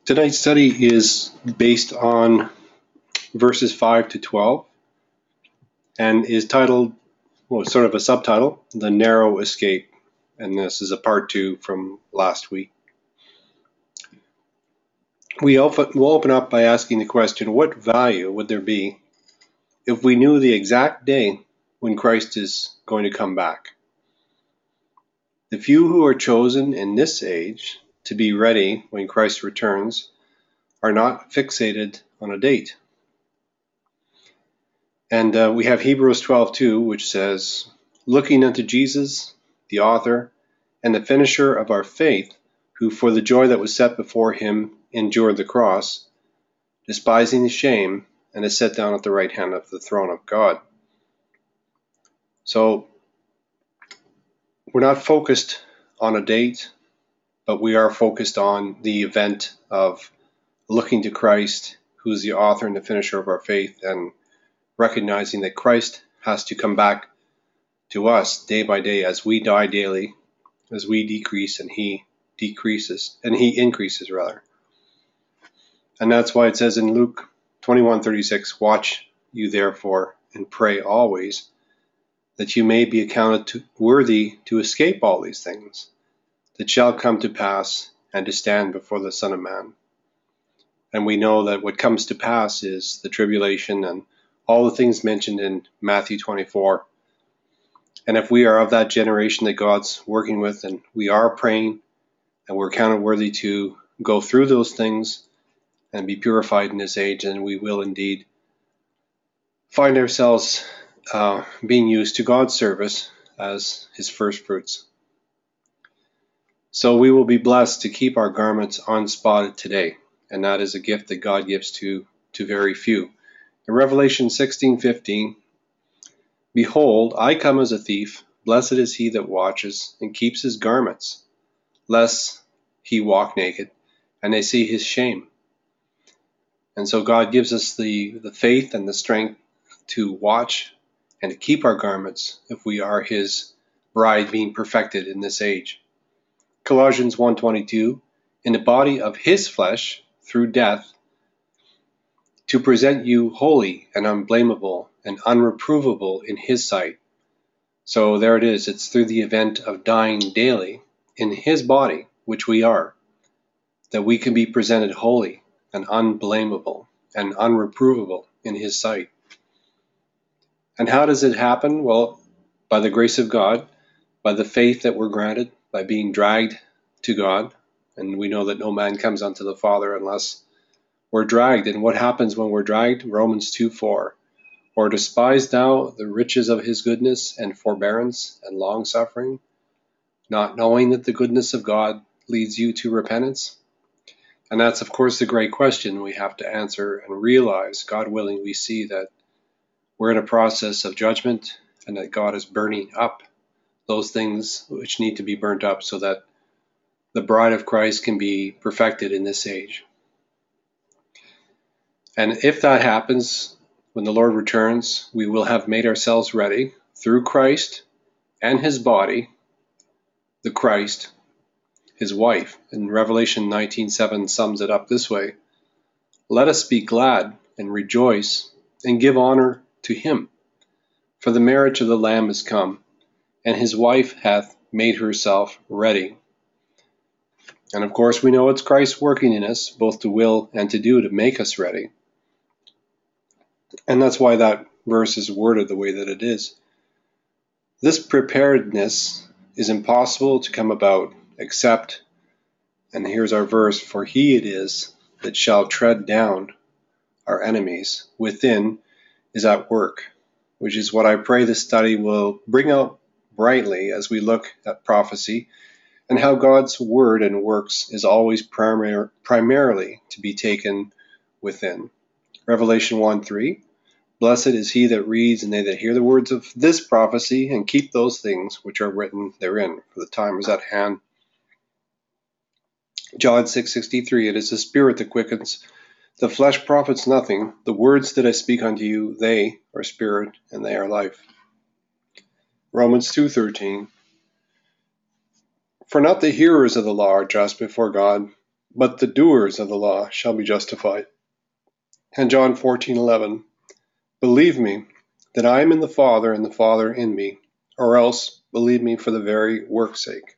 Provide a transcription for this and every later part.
Tonight's study is based on verses 5 to 12 and is titled, well, sort of a subtitle, The Narrow Escape. And this is a part 2 from last week. We'll open up by asking the question, what value would there be if we knew the exact day when Christ is going to come back? The few who are chosen in this age to be ready when Christ returns are not fixated on a date. And we have Hebrews 12:2, which says, looking unto Jesus, the author and the finisher of our faith, who for the joy that was set before him endured the cross, despising the shame, and is set down at the right hand of the throne of God. So we're not focused on a date, but we are focused on the event of looking to Christ, who is the author and the finisher of our faith, and recognizing that Christ has to come back to us day by day as we die daily, as we decrease and he increases rather. And that's why it says in Luke 21:36, watch you therefore and pray always, that you may be accounted worthy to escape all these things that shall come to pass and to stand before the Son of Man. And we know that what comes to pass is the tribulation and all the things mentioned in Matthew 24. And if we are of that generation that God's working with, and we are praying, and we're counted worthy to go through those things and be purified in this age, then we will indeed find ourselves being used to God's service as his first fruits. So we will be blessed to keep our garments unspotted today, and that is a gift that God gives to very few. In Revelation 16:15, behold, I come as a thief. Blessed is he that watches and keeps his garments, lest he walk naked, and they see his shame. And so God gives us the faith and the strength to watch and to keep our garments if we are his bride being perfected in this age. Colossians 1:22, in the body of his flesh, through death, to present you holy and unblameable and unreprovable in his sight. So there it is. It's through the event of dying daily in his body, which we are, that we can be presented holy and unblameable and unreprovable in his sight. And how does it happen? Well, by the grace of God, by the faith that we're granted, by being dragged to God. And we know that no man comes unto the Father unless we're dragged. And what happens when we're dragged? Romans 2:4. Or despise thou the riches of his goodness and forbearance and long-suffering, not knowing that the goodness of God leads you to repentance? And that's, of course, the great question we have to answer and realize, God willing, we see that we're in a process of judgment and that God is burning up those things which need to be burnt up so that the bride of Christ can be perfected in this age. And if that happens, when the Lord returns, we will have made ourselves ready through Christ and his body, the Christ, his wife. And Revelation 19:7 sums it up this way. Let us be glad and rejoice and give honor to him. For the marriage of the Lamb is come, and his wife hath made herself ready. And of course, we know it's Christ working in us, both to will and to do, to make us ready. And that's why that verse is worded the way that it is. This preparedness is impossible to come about except, and here's our verse, for he it is that shall tread down our enemies within is at work, which is what I pray this study will bring out brightly as we look at prophecy and how God's word and works is always primarily to be taken within. Revelation 1:3, blessed is he that reads and they that hear the words of this prophecy and keep those things which are written therein, for the time is at hand. John 6:63, it is the spirit that quickens, the flesh profits nothing. The words that I speak unto you, they are spirit and they are life. Romans 2:13, for not the hearers of the law are just before God, but the doers of the law shall be justified. And John 14:11, believe me that I am in the Father and the Father in me, or else believe me for the very work's sake.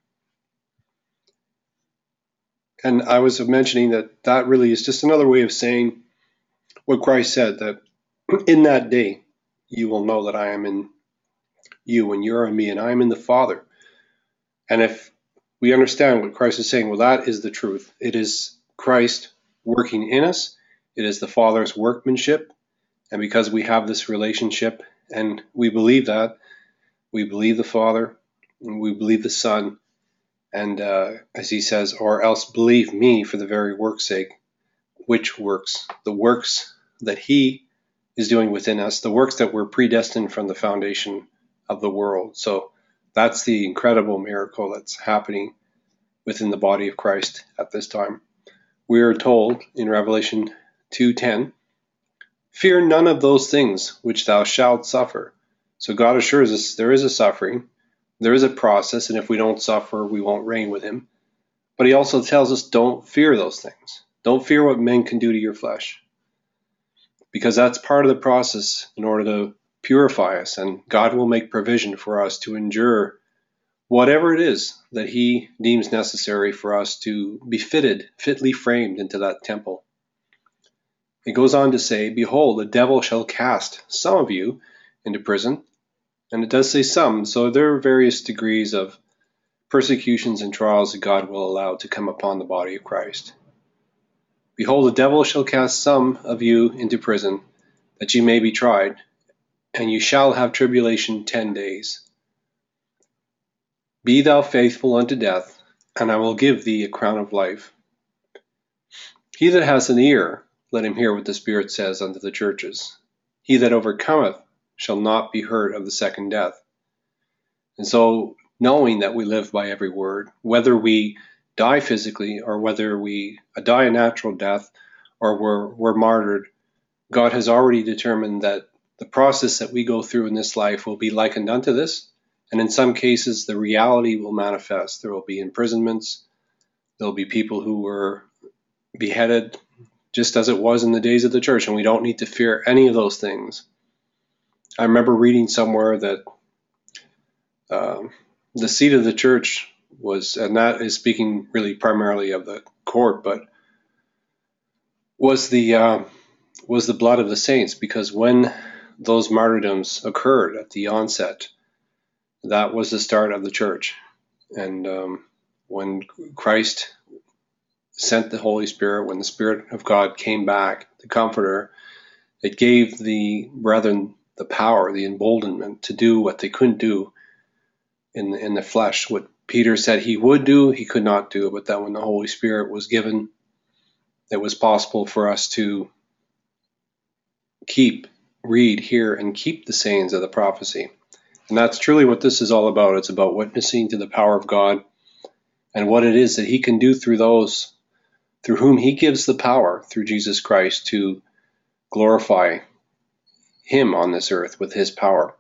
And I was mentioning that really is just another way of saying what Christ said, that in that day you will know that I am in you and you're in me and I am in the Father. And if we understand what Christ is saying, well, that is the truth. It is Christ working in us. It is the Father's workmanship. And because we have this relationship and we believe that, we believe the Father and we believe the Son. And as he says, or else believe me for the very work's sake. Which works? The works that he is doing within us, the works that were predestined from the foundation of the world. So that's the incredible miracle that's happening within the body of Christ at this time. We are told in Revelation 2:10, fear none of those things which thou shalt suffer. So God assures us there is a suffering, there is a process, and if we don't suffer, we won't reign with him. But he also tells us don't fear those things. Don't fear what men can do to your flesh, because that's part of the process in order to purify us, and God will make provision for us to endure whatever it is that he deems necessary for us to be fitly framed into that temple. It goes on to say, behold, the devil shall cast some of you into prison. And it does say some, so there are various degrees of persecutions and trials that God will allow to come upon the body of Christ. Behold, the devil shall cast some of you into prison, that ye may be tried, and you shall have tribulation 10 days. Be thou faithful unto death, and I will give thee a crown of life. He that has an ear, let him hear what the Spirit says unto the churches. He that overcometh shall not be hurt of the second death. And so, knowing that we live by every word, whether we die physically or whether we die a natural death or we're martyred, God has already determined that the process that we go through in this life will be likened unto this. And in some cases, the reality will manifest. There will be imprisonments. There will be people who were beheaded, just as it was in the days of the church. And we don't need to fear any of those things. I remember reading somewhere that the seat of the church was, and that is speaking really primarily of the court, but was the blood of the saints, because when those martyrdoms occurred at the onset, that was the start of the church. And when Christ sent the Holy Spirit, when the Spirit of God came back, the Comforter, it gave the brethren the power, the emboldenment to do what they couldn't do in the flesh. What Peter said he would do, he could not do. But that when the Holy Spirit was given, it was possible for us to read, hear, and keep the sayings of the prophecy. And that's truly what this is all about. It's about witnessing to the power of God and what it is that he can do through those through whom he gives the power, through Jesus Christ, to glorify him on this earth with his power.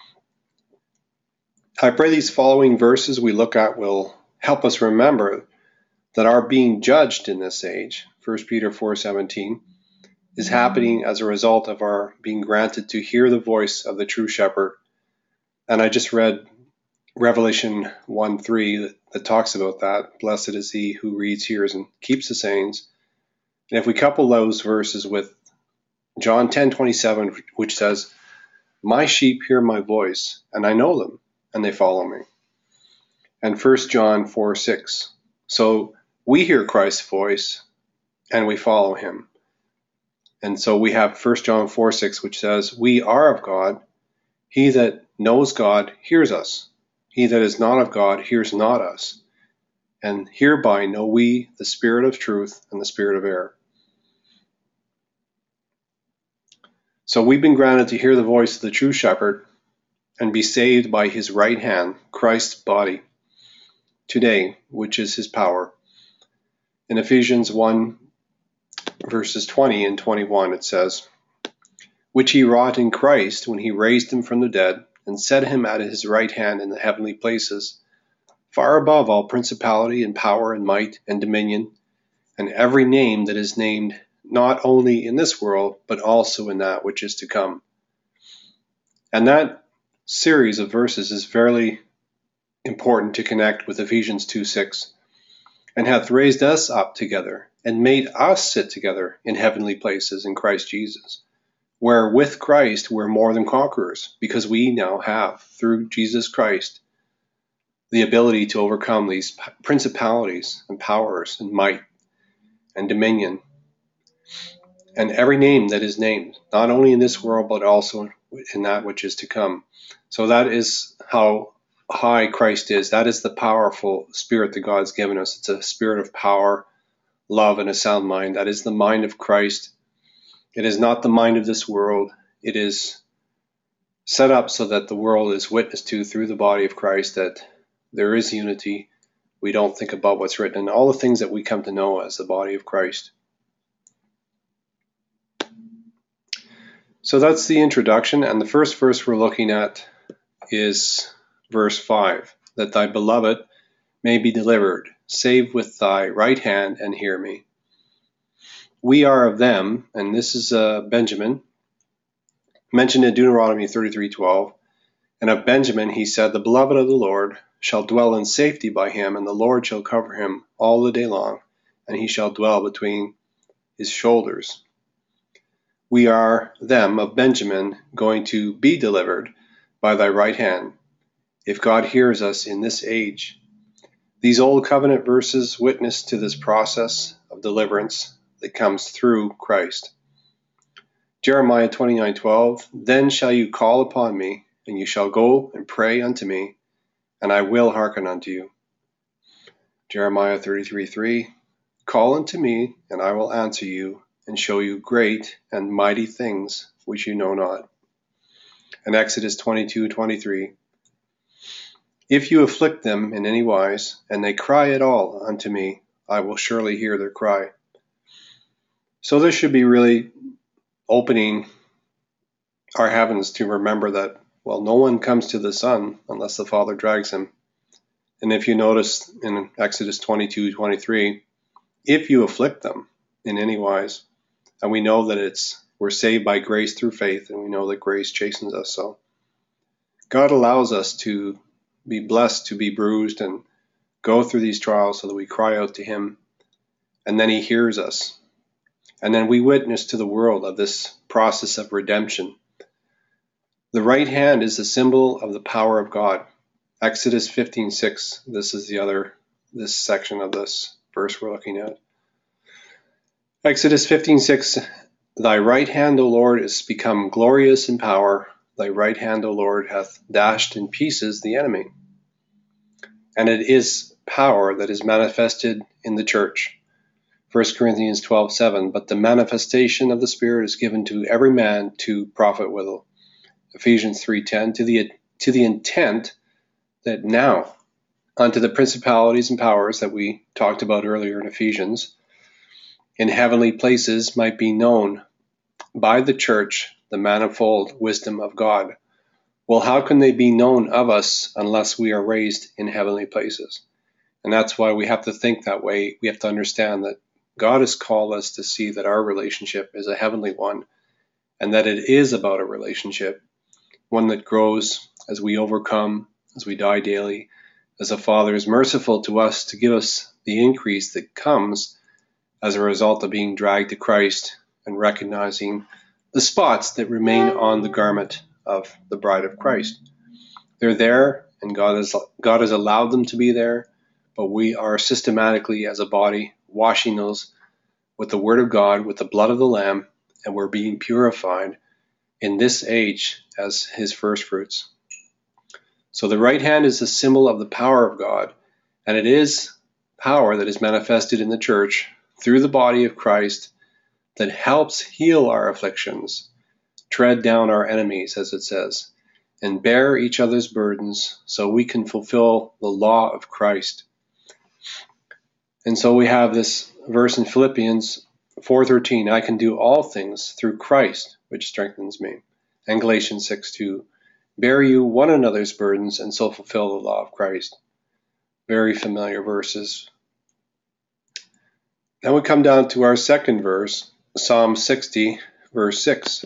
I pray these following verses we look at will help us remember that our being judged in this age, 1 Peter 4:17, is happening as a result of our being granted to hear the voice of the true shepherd. And I just read Revelation 1:3 that talks about that. Blessed is he who reads, hears, and keeps the sayings. And if we couple those verses with John 10:27, which says, my sheep hear my voice, and I know them, and they follow me. And 1 John 4:6. So we hear Christ's voice, and we follow him. And so we have 1 John 4:6, which says, we are of God. He that knows God hears us. He that is not of God hears not us. And hereby know we the spirit of truth and the spirit of error. So we've been granted to hear the voice of the true shepherd and be saved by his right hand, Christ's body, today, which is his power. In Ephesians 1, verses 20 and 21, it says, which he wrought in Christ when he raised him from the dead and set him at his right hand in the heavenly places, far above all principality and power and might and dominion, and every name that is named not only in this world, but also in that which is to come. And that series of verses is very important to connect with Ephesians 2:6. And hath raised us up together, and made us sit together in heavenly places in Christ Jesus, where with Christ we're more than conquerors, because we now have, through Jesus Christ, the ability to overcome these principalities and powers and might and dominion, and every name that is named, not only in this world, but also in that which is to come. So that is how high Christ is. That is the powerful spirit that God's given us. It's a spirit of power, love, and a sound mind. That is the mind of Christ. It is not the mind of this world. It is set up so that the world is witnessed to through the body of Christ, that there is unity. We don't think about what's written, and all the things that we come to know as the body of Christ. So that's the introduction, and the first verse we're looking at is verse 5, that thy beloved may be delivered, save with thy right hand and hear me. We are of them, and this is Benjamin, mentioned in Deuteronomy 33:12, and of Benjamin he said, the beloved of the Lord shall dwell in safety by him, and the Lord shall cover him all the day long, and he shall dwell between his shoulders. We are them of Benjamin going to be delivered by thy right hand, if God hears us in this age. These old covenant verses witness to this process of deliverance that comes through Christ. Jeremiah 29:12, then shall you call upon me, and you shall go and pray unto me, and I will hearken unto you. Jeremiah 33:3, call unto me, and I will answer you, and show you great and mighty things which you know not. And Exodus 22:23, if you afflict them in any wise, and they cry at all unto me, I will surely hear their cry. So this should be really opening our heavens to remember that, well, no one comes to the Son unless the Father drags him. And if you notice in Exodus 22:23, if you afflict them in any wise, and we know that we're saved by grace through faith, and we know that grace chastens us. So God allows us to be blessed, to be bruised, and go through these trials so that we cry out to him, and then he hears us. And then we witness to the world of this process of redemption. The right hand is the symbol of the power of God. Exodus 15:6, this is this section of this verse we're looking at. Exodus 15:6, thy right hand, O Lord, is become glorious in power. Thy right hand, O Lord, hath dashed in pieces the enemy. And it is power that is manifested in the church. 1 Corinthians 12:7, but the manifestation of the Spirit is given to every man to profit withal. Ephesians 3:10, to the intent that now unto the principalities and powers that we talked about earlier in Ephesians, in heavenly places might be known by the church the manifold wisdom of God. Well, how can they be known of us unless we are raised in heavenly places? And that's why we have to think that way. We have to understand that God has called us to see that our relationship is a heavenly one, and that it is about a relationship, one that grows as we overcome, as we die daily, as the Father is merciful to us to give us the increase that comes as a result of being dragged to Christ and recognizing the spots that remain on the garment of the bride of Christ. They're there, and God has allowed them to be there, but we are systematically, as a body, washing those with the Word of God, with the blood of the Lamb, and we're being purified in this age as his first fruits. So the right hand is a symbol of the power of God, and it is power that is manifested in the church through the body of Christ that helps heal our afflictions, tread down our enemies, as it says, and bear each other's burdens so we can fulfill the law of Christ. And so we have this verse in Philippians 4:13, I can do all things through Christ, which strengthens me. And Galatians 6:2, bear you one another's burdens and so fulfill the law of Christ. Very familiar verses. Now we come down to our second verse, Psalm 60, verse 6.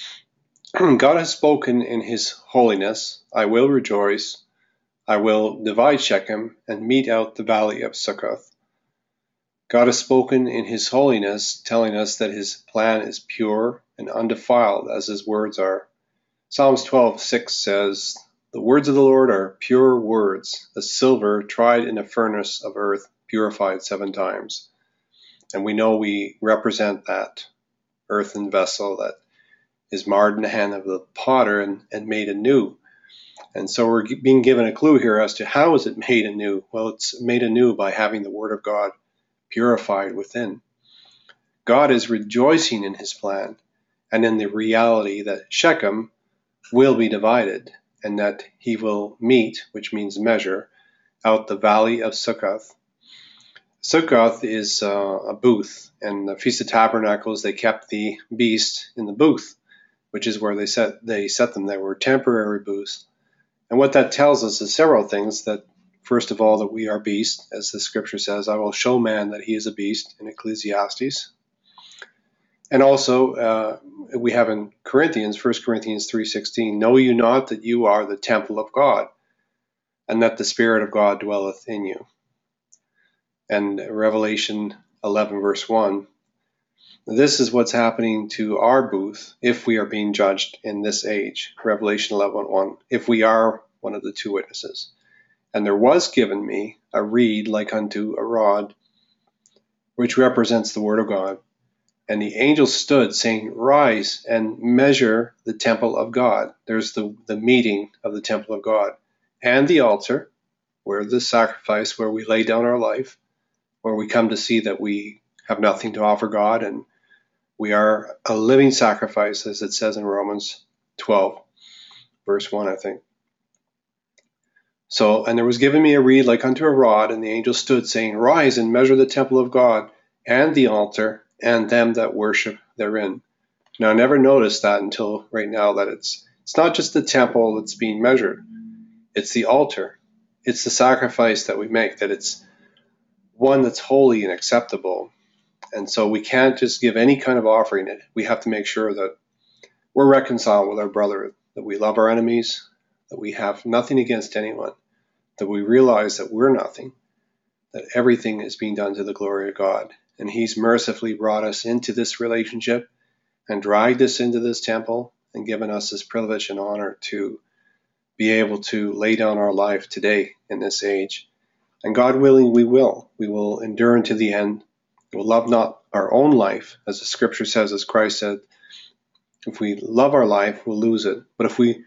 God has spoken in his holiness. I will rejoice. I will divide Shechem and mete out the valley of Succoth. God has spoken in his holiness, telling us that his plan is pure and undefiled as his words are. Psalms 12:6 says, "The words of the Lord are pure words, as silver tried in a furnace of earth, purified 7 times." And we know we represent that earthen vessel that is marred in the hand of the potter and made anew. And so we're being given a clue here as to how is it made anew. Well, it's made anew by having the Word of God purified within. God is rejoicing in his plan and in the reality that Shechem will be divided and that he will mete, which means measure, out the valley of Succoth. Succoth is a booth, and the Feast of Tabernacles, they kept the beast in the booth, which is where they set them. They were temporary booths. And what that tells us is several things. That first of all, that we are beasts, as the scripture says, I will show man that he is a beast in Ecclesiastes. And also, we have in Corinthians, 1 Corinthians 3:16, know you not that you are the temple of God, and that the Spirit of God dwelleth in you. And Revelation 11, verse 1, this is what's happening to our booth if we are being judged in this age. Revelation 11:1, if we are one of the 2 witnesses. And there was given me a reed like unto a rod, which represents the word of God. And the angel stood, saying, rise and measure the temple of God. There's the meeting of the temple of God. And the altar, where the sacrifice, where we lay down our life, where we come to see that we have nothing to offer God, and we are a living sacrifice, as it says in Romans 12, verse 1, I think. So, and there was given me a reed like unto a rod, and the angel stood, saying, rise and measure the temple of God, and the altar, and them that worship therein. Now, I never noticed that until right now, that it's not just the temple that's being measured. It's the altar. It's the sacrifice that we make, that it's one that's holy and acceptable. And so we can't just give any kind of offering. We have to make sure that we're reconciled with our brother, that we love our enemies, that we have nothing against anyone, that we realize that we're nothing, that everything is being done to the glory of God. And he's mercifully brought us into this relationship and dragged us into this temple and given us this privilege and honor to be able to lay down our life today in this age. And God willing, we will. We will endure unto the end. We'll love not our own life, as the scripture says, as Christ said, if we love our life, we'll lose it. But if we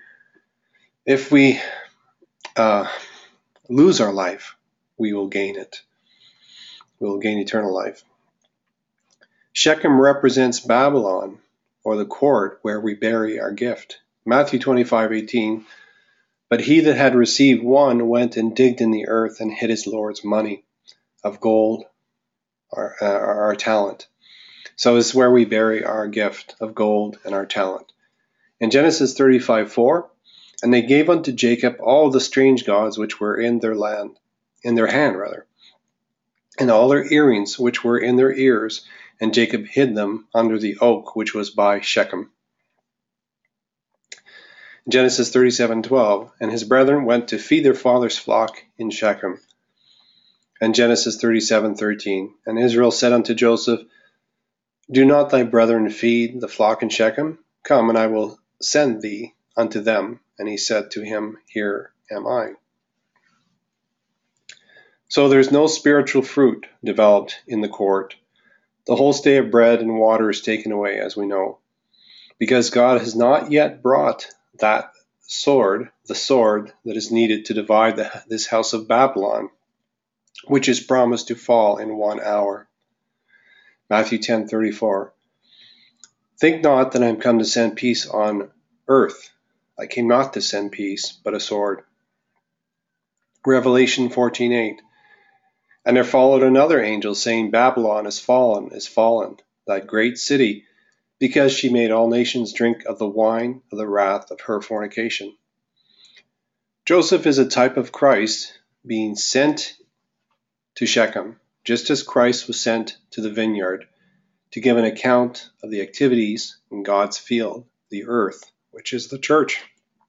lose our life, we will gain it. We will gain eternal life. Shechem represents Babylon, or the court where we bury our gift. Matthew 25:18, but he that had received one went and digged in the earth and hid his Lord's money of gold, our talent. So this is where we bury our gift of gold and our talent. In Genesis 35:4, and they gave unto Jacob all the strange gods which were in their hand, and all their earrings which were in their ears, and Jacob hid them under the oak which was by Shechem. Genesis 37:12, and his brethren went to feed their father's flock in Shechem. And Genesis 37:13, and Israel said unto Joseph, do not thy brethren feed the flock in Shechem? Come, and I will send thee unto them. And he said to him, here am I. So there's no spiritual fruit developed in the court. The whole stay of bread and water is taken away, as we know, because God has not yet brought that sword, the sword that is needed to divide this house of Babylon, which is promised to fall in 1 hour. Matthew 10:34. Think not that I am come to send peace on earth. I came not to send peace, but a sword. Revelation 14:8. And there followed another angel, saying, Babylon is fallen, that great city, because she made all nations drink of the wine of the wrath of her fornication. Joseph is a type of Christ being sent to Shechem just as Christ was sent to the vineyard to give an account of the activities in God's field, the earth, which is the church.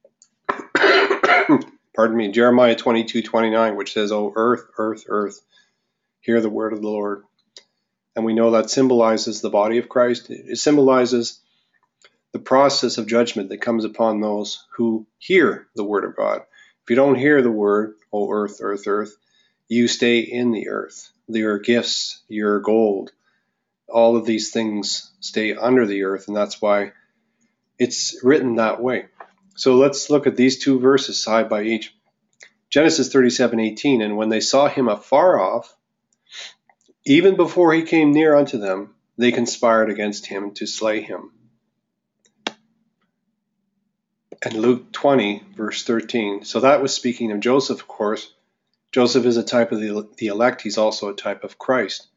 Pardon me, Jeremiah 22:29, which says, "O earth, earth, earth, hear the word of the Lord." And we know that symbolizes the body of Christ. It symbolizes the process of judgment that comes upon those who hear the word of God. If you don't hear the word, "O earth, earth, earth," you stay in the earth. Your gifts, your gold, all of these things stay under the earth, and that's why it's written that way. So let's look at these two verses side by each. Genesis 37:18, "And when they saw him afar off, even before he came near unto them, they conspired against him to slay him." And Luke 20, verse 13. So that was speaking of Joseph, of course. Joseph is a type of the elect. He's also a type of Christ.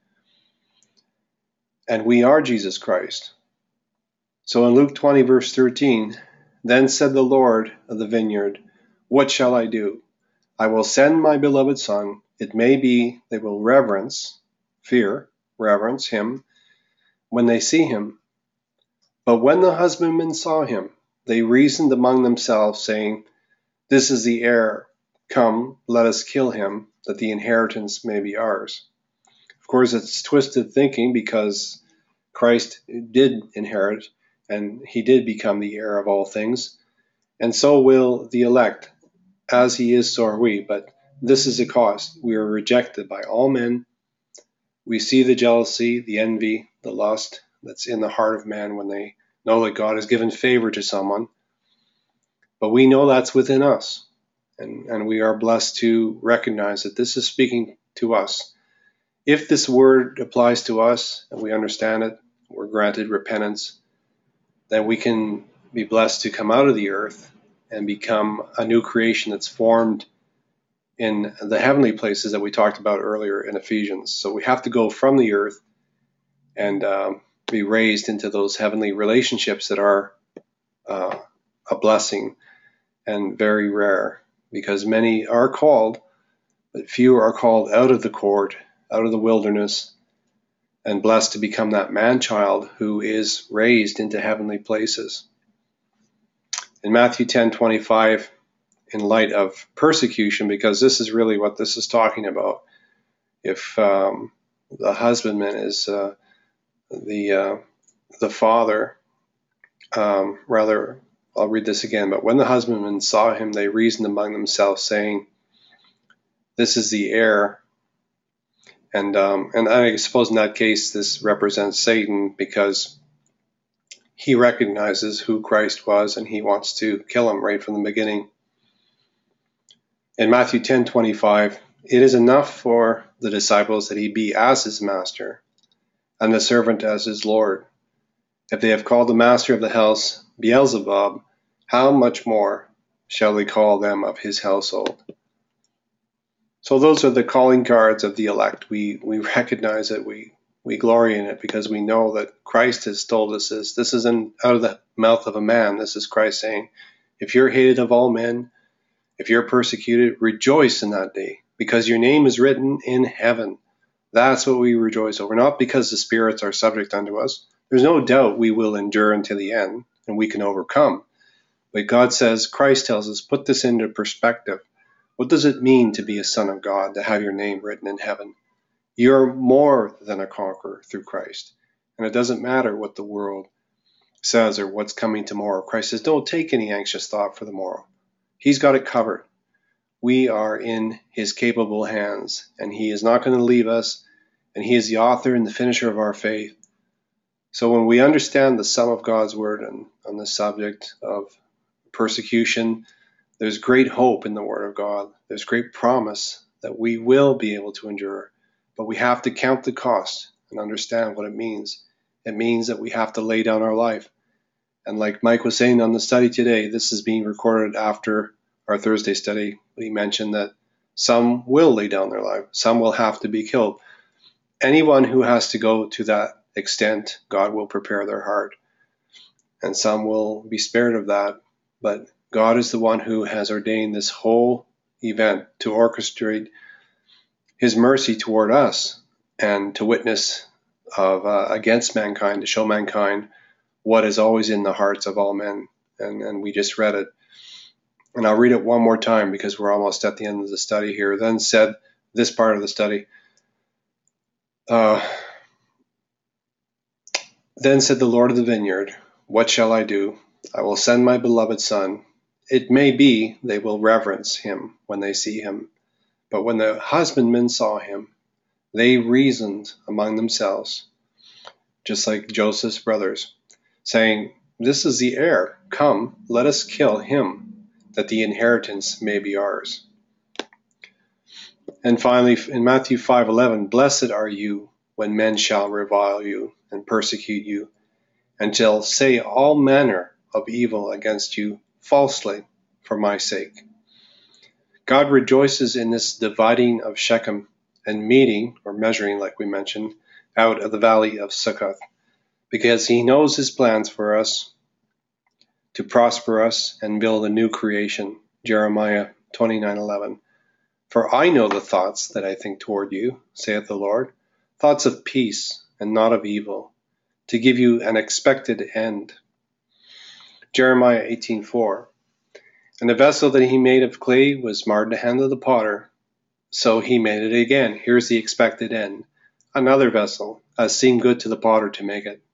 And we are Jesus Christ. So in Luke 20, verse 13, "Then said the Lord of the vineyard, What shall I do? I will send my beloved son. It may be they will reverence him when they see him. But when the husbandmen saw him, they reasoned among themselves, saying, This is the heir. Come, let us kill him, that the inheritance may be ours." Of course, it's twisted thinking, because Christ did inherit, and he did become the heir of all things. And so will the elect. As he is, so are we. But this is a cost. We are rejected by all men. We see the jealousy, the envy, the lust that's in the heart of man when they know that God has given favor to someone. But we know that's within us. And we are blessed to recognize that this is speaking to us. If this word applies to us and we understand it, we're granted repentance, then we can be blessed to come out of the earth and become a new creation that's formed in the heavenly places that we talked about earlier in Ephesians. So we have to go from the earth and be raised into those heavenly relationships that are a blessing and very rare, because many are called, but few are called out of the court, out of the wilderness, and blessed to become that man-child who is raised into heavenly places. In Matthew 10:25, in light of persecution, because this is really what this is talking about, if the husbandman is the father, I'll read this again. "But when the husbandmen saw him, they reasoned among themselves, saying, This is the heir." And I suppose in that case, this represents Satan, because he recognizes who Christ was and he wants to kill him right from the beginning. In Matthew 10:25, "It is enough for the disciples that he be as his master, and the servant as his Lord. If they have called the master of the house Beelzebub, how much more shall they call them of his household?" So those are the calling cards of the elect. We recognize it. We glory in it, because we know that Christ has told us this. This isn't out of the mouth of a man. This is Christ saying, if you're hated of all men, if you're persecuted, rejoice in that day, because your name is written in heaven. That's what we rejoice over, not because the spirits are subject unto us. There's no doubt we will endure until the end, and we can overcome. But God says, Christ tells us, put this into perspective. What does it mean to be a son of God, to have your name written in heaven? You're more than a conqueror through Christ. And it doesn't matter what the world says or what's coming tomorrow. Christ says, don't take any anxious thought for the morrow. He's got it covered. We are in his capable hands, and he is not going to leave us, and he is the author and the finisher of our faith. So when we understand the sum of God's word on the subject of persecution, there's great hope in the word of God. There's great promise that we will be able to endure, but we have to count the cost and understand what it means. It means that we have to lay down our life. And like Mike was saying on the study today, this is being recorded after our Thursday study. He mentioned that some will lay down their life. Some will have to be killed. Anyone who has to go to that extent, God will prepare their heart. And some will be spared of that. But God is the one who has ordained this whole event to orchestrate his mercy toward us and to witness of against mankind, to show mankind what is always in the hearts of all men. And we just read it. And I'll read it one more time because we're almost at the end of the study here. Then said, this part of the study, then said the Lord of the vineyard, what shall I do? I will send my beloved son. It may be they will reverence him when they see him. But when the husbandmen saw him, they reasoned among themselves, just like Joseph's brothers, saying, this is the heir. Come, let us kill him, that the inheritance may be ours. And finally, in Matthew 5:11, blessed are you when men shall revile you and persecute you, and shall say all manner of evil against you falsely for my sake. God rejoices in this dividing of Shechem and meeting, or measuring like we mentioned, out of the valley of Succoth, because he knows his plans for us to prosper us and build a new creation. Jeremiah 29:11. For I know the thoughts that I think toward you, saith the Lord, thoughts of peace and not of evil, to give you an expected end. Jeremiah 18:4. And the vessel that he made of clay was marred in the hand of the potter, so he made it again. Here's the expected end. Another vessel, as seemed good to the potter to make it.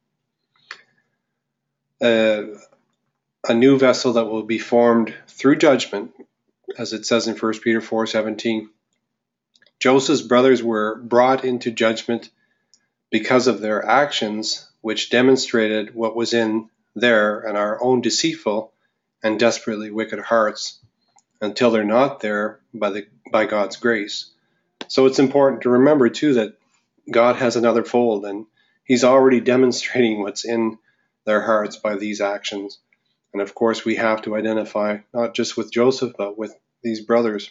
A new vessel that will be formed through judgment, as it says in 1 Peter 4:17. Joseph's brothers were brought into judgment because of their actions, which demonstrated what was in their and our own deceitful and desperately wicked hearts, until they're not there by God's grace. So it's important to remember too that God has another fold, and he's already demonstrating what's in their hearts by these actions. And of course we have to identify not just with Joseph, but with these brothers.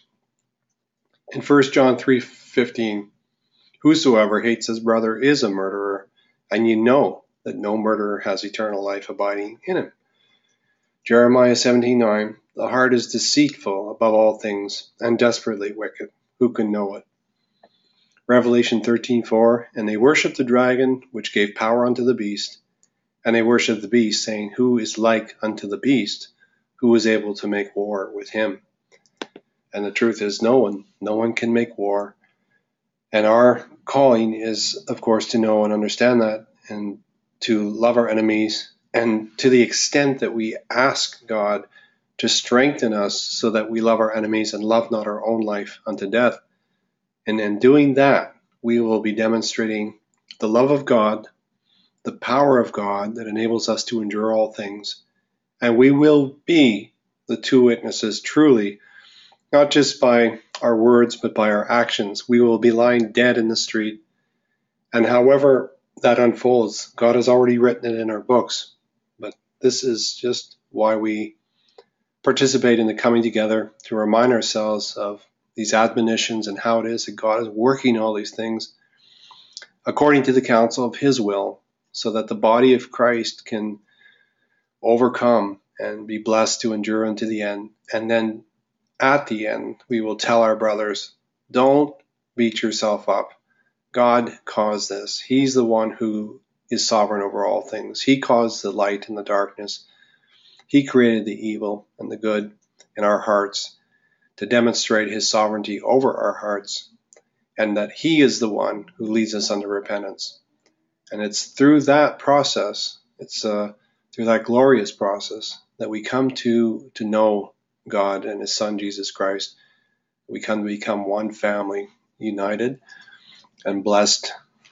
In 1 John 3:15, whosoever hates his brother is a murderer, and you know that no murderer has eternal life abiding in him. Jeremiah 17:9, the heart is deceitful above all things and desperately wicked. Who can know it? Revelation 13:4, and they worshiped the dragon, which gave power unto the beast, and they worshiped the beast, saying, who is like unto the beast, who is able to make war with him? And the truth is, no one can make war. And our calling is, of course, to know and understand that, and to love our enemies, and to the extent that we ask God to strengthen us so that we love our enemies and love not our own life unto death. And in doing that, we will be demonstrating the love of God, the power of God that enables us to endure all things. And we will be the two witnesses truly, not just by our words, but by our actions. We will be lying dead in the street. And however that unfolds, God has already written it in our books. But this is just why we participate in the coming together, to remind ourselves of these admonitions and how it is that God is working all these things according to the counsel of his will, so that the body of Christ can overcome and be blessed to endure unto the end. And then at the end, we will tell our brothers, don't beat yourself up. God caused this. He's the one who is sovereign over all things. He caused the light and the darkness. He created the evil and the good in our hearts to demonstrate his sovereignty over our hearts, and that he is the one who leads us unto repentance. And it's through that process, it's through that glorious process, that we come to know God and his Son, Jesus Christ. We come to become one family, united and blessed.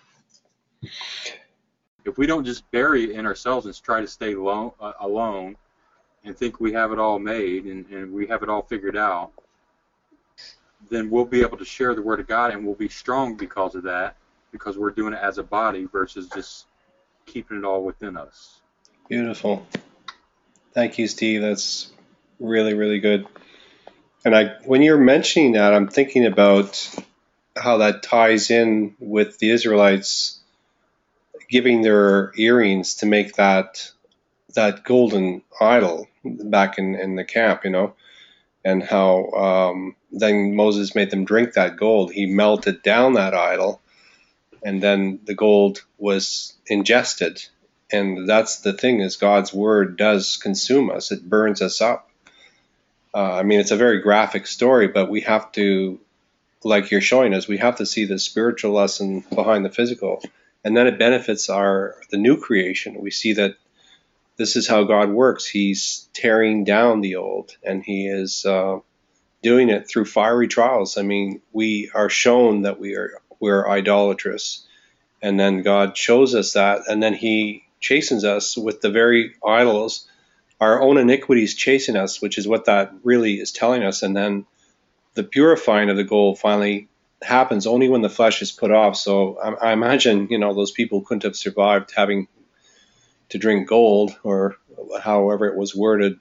If we don't just bury it in ourselves and try to stay alone and think we have it all made and we have it all figured out, then we'll be able to share the Word of God, and we'll be strong because of that, because we're doing it as a body versus just keeping it all within us. Beautiful. Thank you, Steve. That's really, really good. And when you're mentioning that, I'm thinking about how that ties in with the Israelites giving their earrings to make that golden idol back in the camp, and how then Moses made them drink that gold. He melted down that idol, and then the gold was ingested. And that's the thing, is God's word does consume us. It burns us up. I mean, it's a very graphic story, but we have to, like you're showing us, we have to see the spiritual lesson behind the physical. And then it benefits the new creation. We see that this is how God works. He's tearing down the old, and he is doing it through fiery trials. I mean, we are shown that we're idolatrous, and then God shows us that, and then he chastens us with the very idols. Our own iniquities chasten us, which is what that really is telling us. And then the purifying of the gold finally happens only when the flesh is put off. So I imagine, those people couldn't have survived having to drink gold, or however it was worded.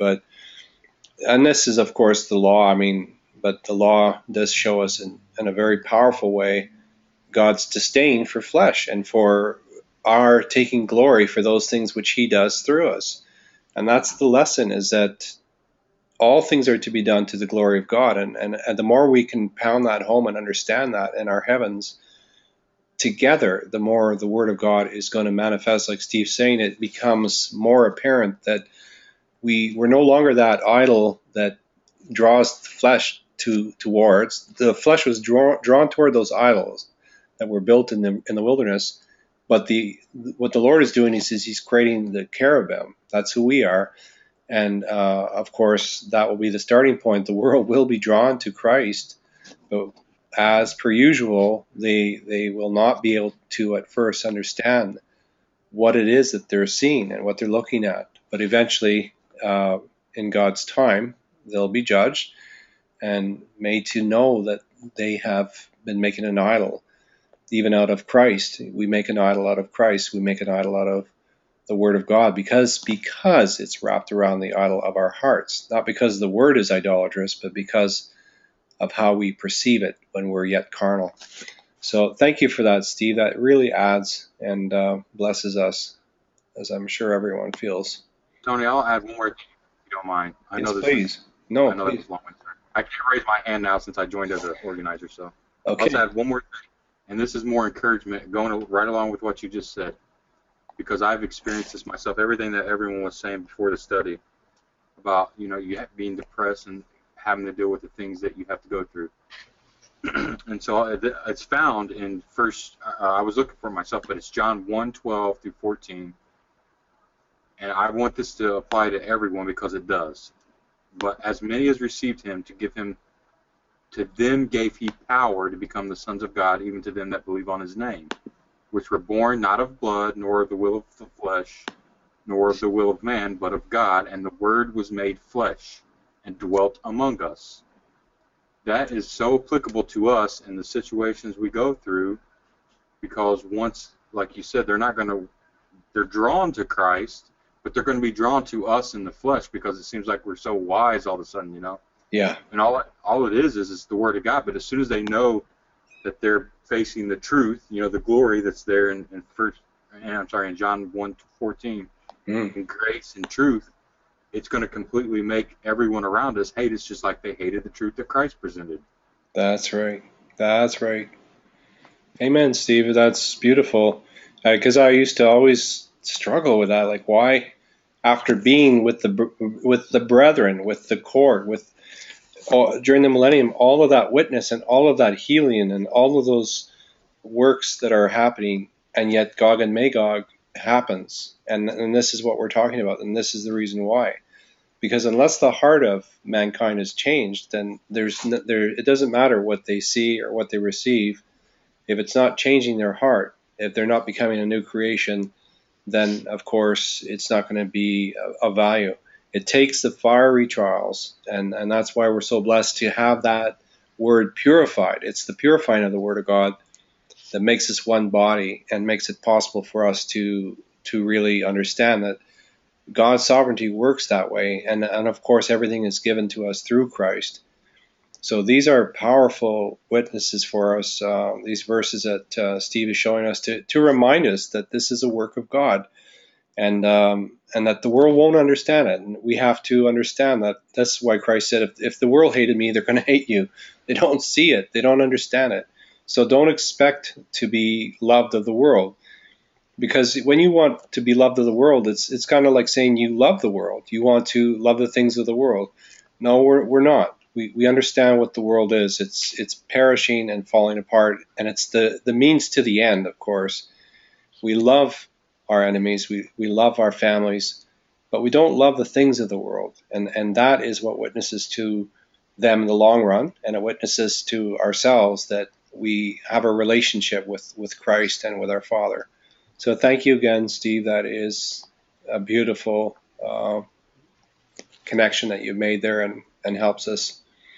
And this is, of course, the law. I mean, but the law does show us in a very powerful way God's disdain for flesh and for our taking glory for those things which he does through us. And that's the lesson, is that all things are to be done to the glory of God. And the more we can pound that home and understand that in our heavens together, the more the word of God is going to manifest. Like Steve's saying, it becomes more apparent that we're no longer that idol that draws the flesh towards. The flesh was drawn toward those idols that were built in the wilderness. But what the Lord is doing is he's creating the cherubim. That's who we are. And of course, that will be the starting point. The world will be drawn to Christ, but as per usual, they will not be able to at first understand what it is that they're seeing and what they're looking at. But eventually, in God's time, they'll be judged and made to know that they have been making an idol, even out of Christ. We make an idol out of Christ. We make an idol out of the word of God because it's wrapped around the idol of our hearts, not because the word is idolatrous, but because of how we perceive it when we're yet carnal. So thank you for that, Steve. That really adds and blesses us, as I'm sure everyone feels. Tony, I'll add one more thing, if you don't mind. I know this was long. I can't raise my hand now since I joined as an organizer, so okay. I'll add one more thing, and this is more encouragement, going right along with what you just said, because I've experienced this myself. Everything that everyone was saying before the study about, you being depressed and having to deal with the things that you have to go through. And so it's found in I was looking for it myself, but it's John 1:12 through 14. And I want this to apply to everyone because it does. But as many as received him, to them gave he power to become the sons of God, even to them that believe on his name, which were born not of blood, nor of the will of the flesh, nor of the will of man, but of God. And the Word was made flesh and dwelt among us. That is so applicable to us in the situations we go through, because once, like you said, they're drawn to Christ, but they're going to be drawn to us in the flesh because it seems like we're so wise all of a sudden, Yeah. And all it is the Word of God. But as soon as they know that they're facing the truth, the glory that's there in John 1:14, in grace and truth, it's going to completely make everyone around us hate us just like they hated the truth that Christ presented. That's right. That's right. Amen, Steve. That's beautiful. Because I used to always struggle with that. Like, why, after being with the brethren, with the court, during the millennium, all of that witness and all of that healing and all of those works that are happening, and yet Gog and Magog happens. And this is what we're talking about, and this is the reason why. Because unless the heart of mankind is changed, then it doesn't matter what they see or what they receive. If it's not changing their heart, if they're not becoming a new creation, then of course it's not going to be of value. It takes the fiery trials, and that's why we're so blessed to have that word purified. It's the purifying of the word of God that makes us one body and makes it possible for us to really understand that God's sovereignty works that way, and of course everything is given to us through Christ. So these are powerful witnesses for us, these verses that Steve is showing us to remind us that this is a work of God, and that the world won't understand it. And we have to understand that. That's why Christ said, if the world hated me, they're going to hate you. They don't see it. They don't understand it. So don't expect to be loved of the world, because when you want to be loved of the world, it's kind of like saying you love the world. You want to love the things of the world. No, we're not. We understand what the world is. It's perishing and falling apart, and it's the means to the end, of course. We love our enemies, we love our families, but we don't love the things of the world. And that is what witnesses to them in the long run, and it witnesses to ourselves that we have a relationship with Christ and with our Father. So thank you again, Steve. That is a beautiful connection that you've made there, and helps us.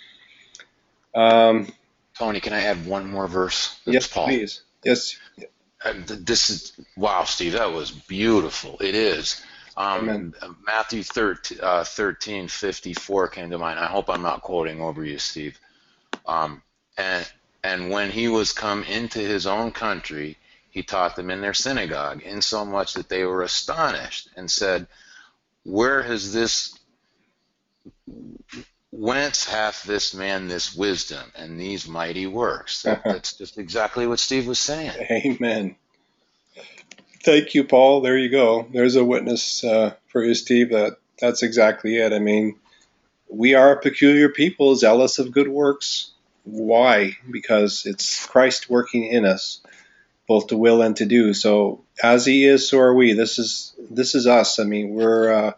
Tony, can I add one more verse? Yes, Paul. Please. Yes. This is, wow, Steve, that was beautiful. It is. Matthew 13:54 came to mind. I hope I'm not quoting over you, Steve. And when he was come into his own country, he taught them in their synagogue, insomuch that they were astonished and said, whence hath this man this wisdom and these mighty works? That's just exactly what Steve was saying. Amen. Thank you, Paul. There you go. There's a witness for you, Steve. That's exactly it. I mean, we are a peculiar people, zealous of good works. Why? Because it's Christ working in us, both to will and to do. So as he is, so are we. This is us. I mean, we're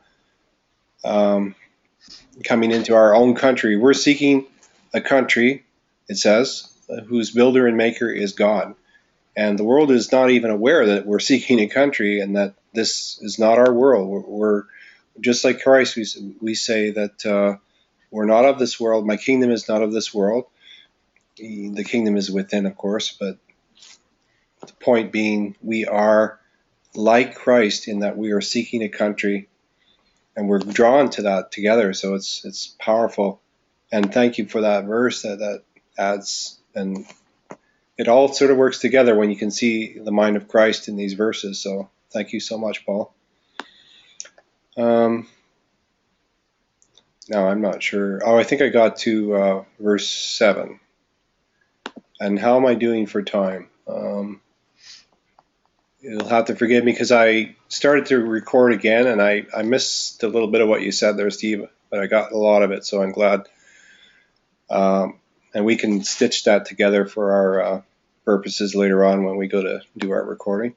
coming into our own country. We're seeking a country, it says, whose builder and maker is God. And the world is not even aware that we're seeking a country and that this is not our world. We're just like Christ. We say that we're not of this world. My kingdom is not of this world. The kingdom is within, of course, but the point being, we are like Christ in that we are seeking a country, and we're drawn to that together. So it's powerful. And thank you for that verse that adds, and it all sort of works together when you can see the mind of Christ in these verses. So thank you so much, Paul. Now I'm not sure. Oh, I think I got to verse 7. And how am I doing for time? You'll have to forgive me because I started to record again, and I missed a little bit of what you said there, Steve, but I got a lot of it, so I'm glad. And we can stitch that together for our purposes later on when we go to do our recording.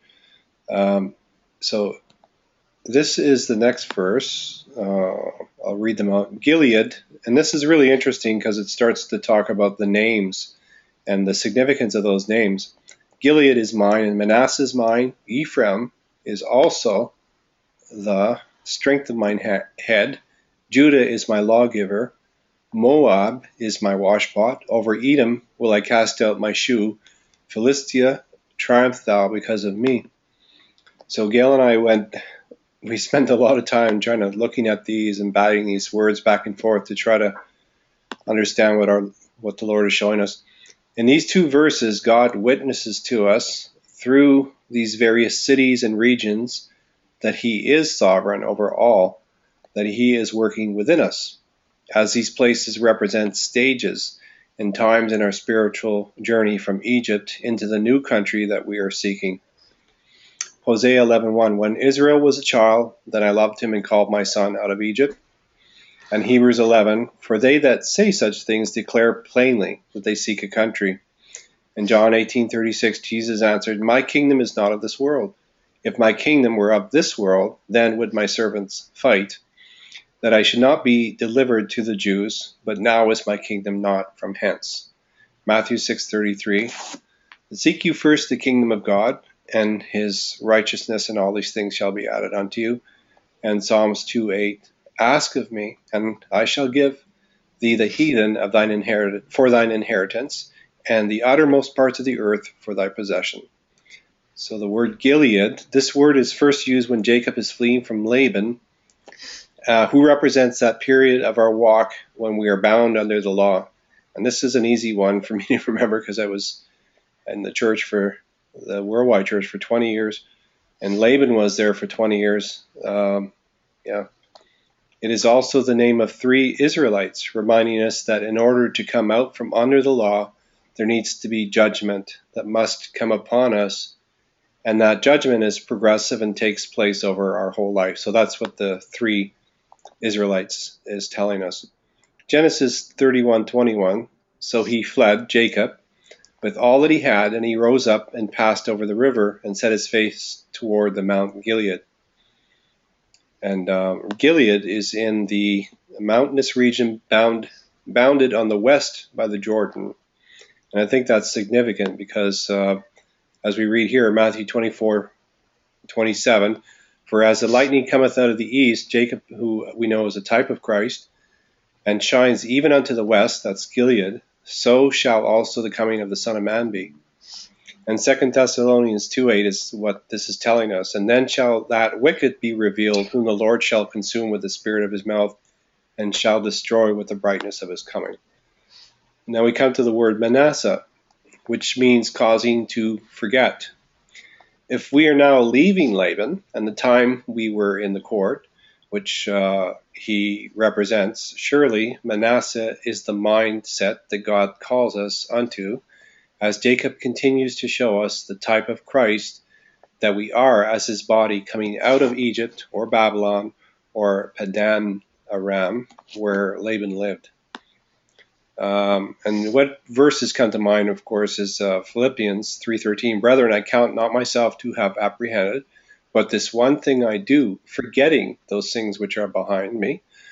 So this is the next verse. I'll read them out. Gilead, and this is really interesting because it starts to talk about the names and the significance of those names. Gilead is mine, and Manasseh is mine. Ephraim is also the strength of mine head. Judah is my lawgiver. Moab is my washpot. Over Edom will I cast out my shoe. Philistia, triumph thou because of me. So Gail and I we spent a lot of time trying to looking at these and batting these words back and forth to try to understand what the Lord is showing us. In these two verses, God witnesses to us through these various cities and regions that he is sovereign over all, that he is working within us, as these places represent stages and times in our spiritual journey from Egypt into the new country that we are seeking. Hosea 11:1, when Israel was a child, then I loved him and called my son out of Egypt. And Hebrews 11, for they that say such things declare plainly that they seek a country. In John 18:36, Jesus answered, my kingdom is not of this world. If my kingdom were of this world, then would my servants fight, that I should not be delivered to the Jews, but now is my kingdom not from hence. Matthew 6:33, seek you first the kingdom of God and his righteousness, and all these things shall be added unto you. And Psalms 2:8, ask of me, and I shall give thee the heathen of for thine inheritance, and the uttermost parts of the earth for thy possession. So the word Gilead, this word is first used when Jacob is fleeing from Laban, who represents that period of our walk when we are bound under the law. And this is an easy one for me to remember because I was in the worldwide church for 20 years, and Laban was there for 20 years. It is also the name of 3 Israelites, reminding us that in order to come out from under the law, there needs to be judgment that must come upon us, and that judgment is progressive and takes place over our whole life. So that's what the 3 Israelites is telling us. Genesis 31:21, so he fled, Jacob, with all that he had, and he rose up and passed over the river and set his face toward the Mount Gilead. And Gilead is in the mountainous region bounded on the west by the Jordan. And I think that's significant because as we read here, Matthew 24:27, for as the lightning cometh out of the east, Jacob, who we know is a type of Christ, and shines even unto the west, that's Gilead, so shall also the coming of the Son of Man be. And 2 Thessalonians 2:8 is what this is telling us. And then shall that wicked be revealed, whom the Lord shall consume with the spirit of his mouth, and shall destroy with the brightness of his coming. Now we come to the word Manasseh, which means causing to forget. If we are now leaving Laban, and the time we were in the court, which he represents, surely Manasseh is the mindset that God calls us unto, as Jacob continues to show us the type of Christ that we are as his body coming out of Egypt or Babylon or Padan Aram, where Laban lived. And what verses come to mind, of course, is Philippians 3:13. Brethren, I count not myself to have apprehended, but this one thing I do, forgetting those things which are behind.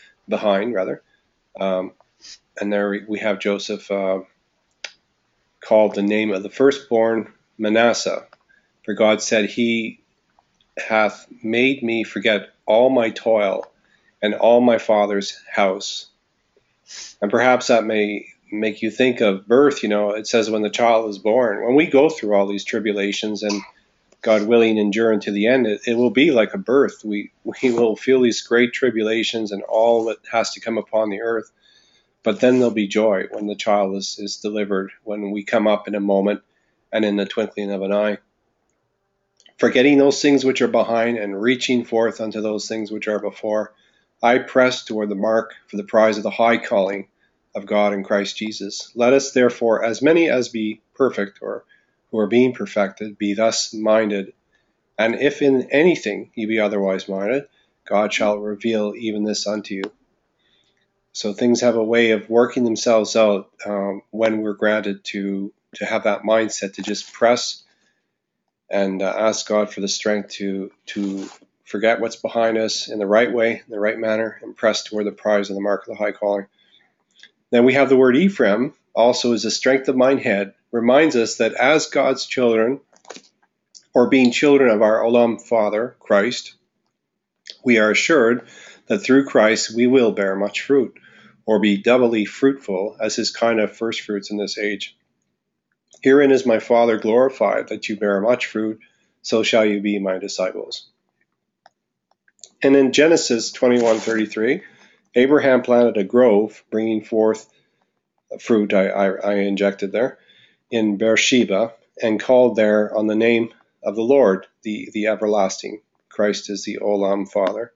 And there we have Joseph called the name of the firstborn Manasseh. For God said, he hath made me forget all my toil and all my father's house. And perhaps that may make you think of birth. You know, it says when the child is born, when we go through all these tribulations and God willing endure unto the end, it will be like a birth. We will feel these great tribulations and all that has to come upon the earth. But then there'll be joy when the child is delivered, when we come up in a moment and in the twinkling of an eye. Forgetting those things which are behind and reaching forth unto those things which are before, I press toward the mark for the prize of the high calling of God in Christ Jesus. Let us therefore, as many as be perfect or who are being perfected, be thus minded. And if in anything ye be otherwise minded, God shall reveal even this unto you. So things have a way of working themselves out when we're granted to have that mindset to just press and ask God for the strength to forget what's behind us in the right way, in the right manner, and press toward the prize of the mark of the high calling. Then we have the word Ephraim, also is a strength of mine head, reminds us that as God's children, or being children of our Olam Father, Christ, we are assured that through Christ we will bear much fruit, or be doubly fruitful as his kind of first fruits in this age. Herein is my Father glorified, that you bear much fruit, so shall you be my disciples. And in Genesis 21:33, Abraham planted a grove, bringing forth fruit, I injected there, in Beersheba, and called there on the name of the Lord, the everlasting. Christ is the Olam Father.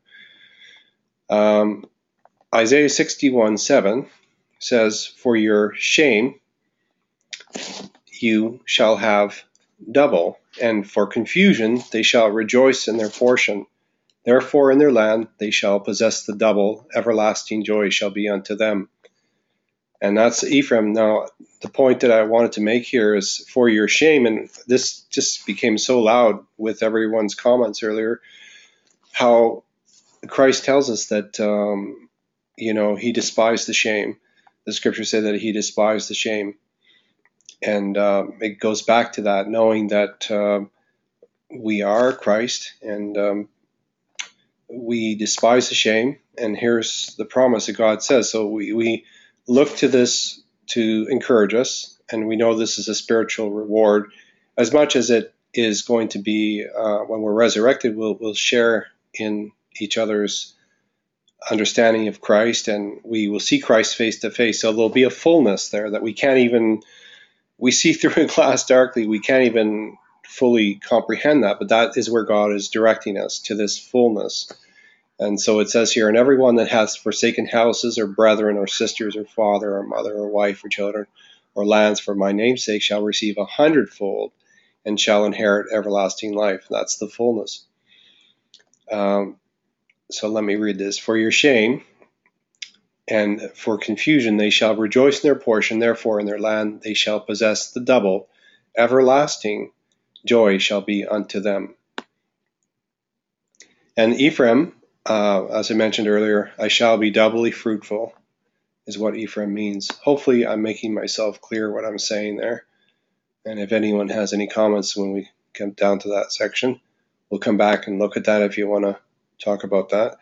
Isaiah 61:7 says, for your shame you shall have double, and for confusion they shall rejoice in their portion. Therefore in their land they shall possess the double, everlasting joy shall be unto them. And that's Ephraim. Now, the point that I wanted to make here is for your shame, and this just became so loud with everyone's comments earlier, how Christ tells us that, he despised the shame. The scriptures say that he despised the shame. And it goes back to that, knowing that we are Christ, and we despise the shame. And here's the promise that God says. So we look to this to encourage us, and we know this is a spiritual reward. As much as it is going to be when we're resurrected, we'll share in each other's understanding of Christ, and we will see Christ face to face. So there'll be a fullness there that we see through a glass darkly. We can't even fully comprehend that, but that is where God is directing us to this fullness. And so it says here, and everyone that hath forsaken houses or brethren or sisters or father or mother or wife or children or lands for my name's sake shall receive 100-fold and shall inherit everlasting life. That's the fullness. So let me read this. For your shame and for confusion they shall rejoice in their portion, therefore in their land they shall possess the double. Everlasting joy shall be unto them. And Ephraim, as I mentioned earlier, I shall be doubly fruitful, is what Ephraim means. Hopefully I'm making myself clear what I'm saying there. And if anyone has any comments when we come down to that section, we'll come back and look at that if you want to talk about that.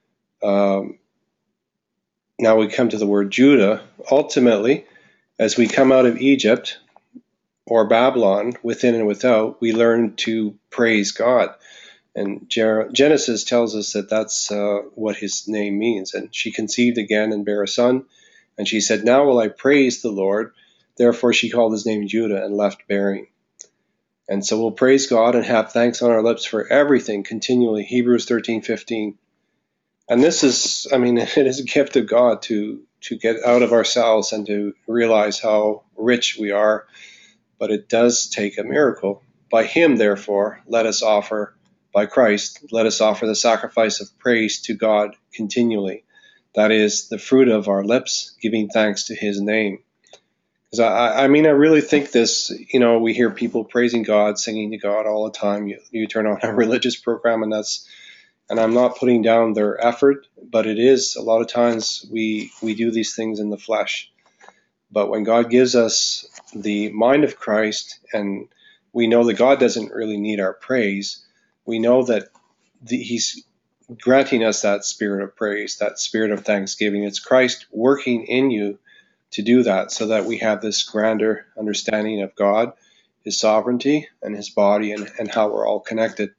Now we come to the word Judah. Ultimately, as we come out of Egypt or Babylon, within and without, we learn to praise God. And Genesis tells us that that's what his name means. And she conceived again and bare a son. And she said, now will I praise the Lord. Therefore she called his name Judah and left bearing. And so we'll praise God and have thanks on our lips for everything continually. Hebrews 13:15. And this is, it is a gift of God to get out of ourselves and to realize how rich we are. But it does take a miracle. By him, therefore, by Christ, let us offer the sacrifice of praise to God continually. That is the fruit of our lips, giving thanks to his name. Because I really think this, we hear people praising God, singing to God all the time. You turn on a religious program and I'm not putting down their effort, but it is a lot of times we do these things in the flesh. But when God gives us the mind of Christ, and we know that God doesn't really need our praise, we know that he's granting us that spirit of praise, that spirit of thanksgiving. It's Christ working in you to do that, so that we have this grander understanding of God, his sovereignty, and his body, and how we're all connected.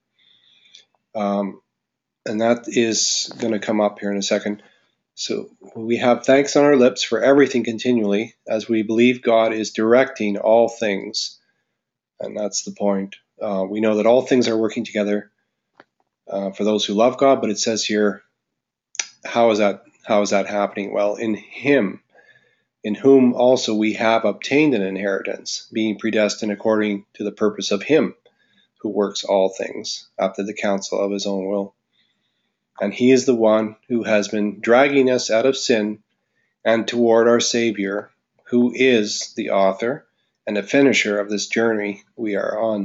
And that is going to come up here in a second. So we have thanks on our lips for everything continually, as we believe God is directing all things. And that's the point. We know that all things are working together for those who love God, but it says here, how is that happening? Well, in him, in whom also we have obtained an inheritance, being predestined according to the purpose of him who works all things after the counsel of his own will. And he is the one who has been dragging us out of sin and toward our Savior, who is the author and the finisher of this journey we are on.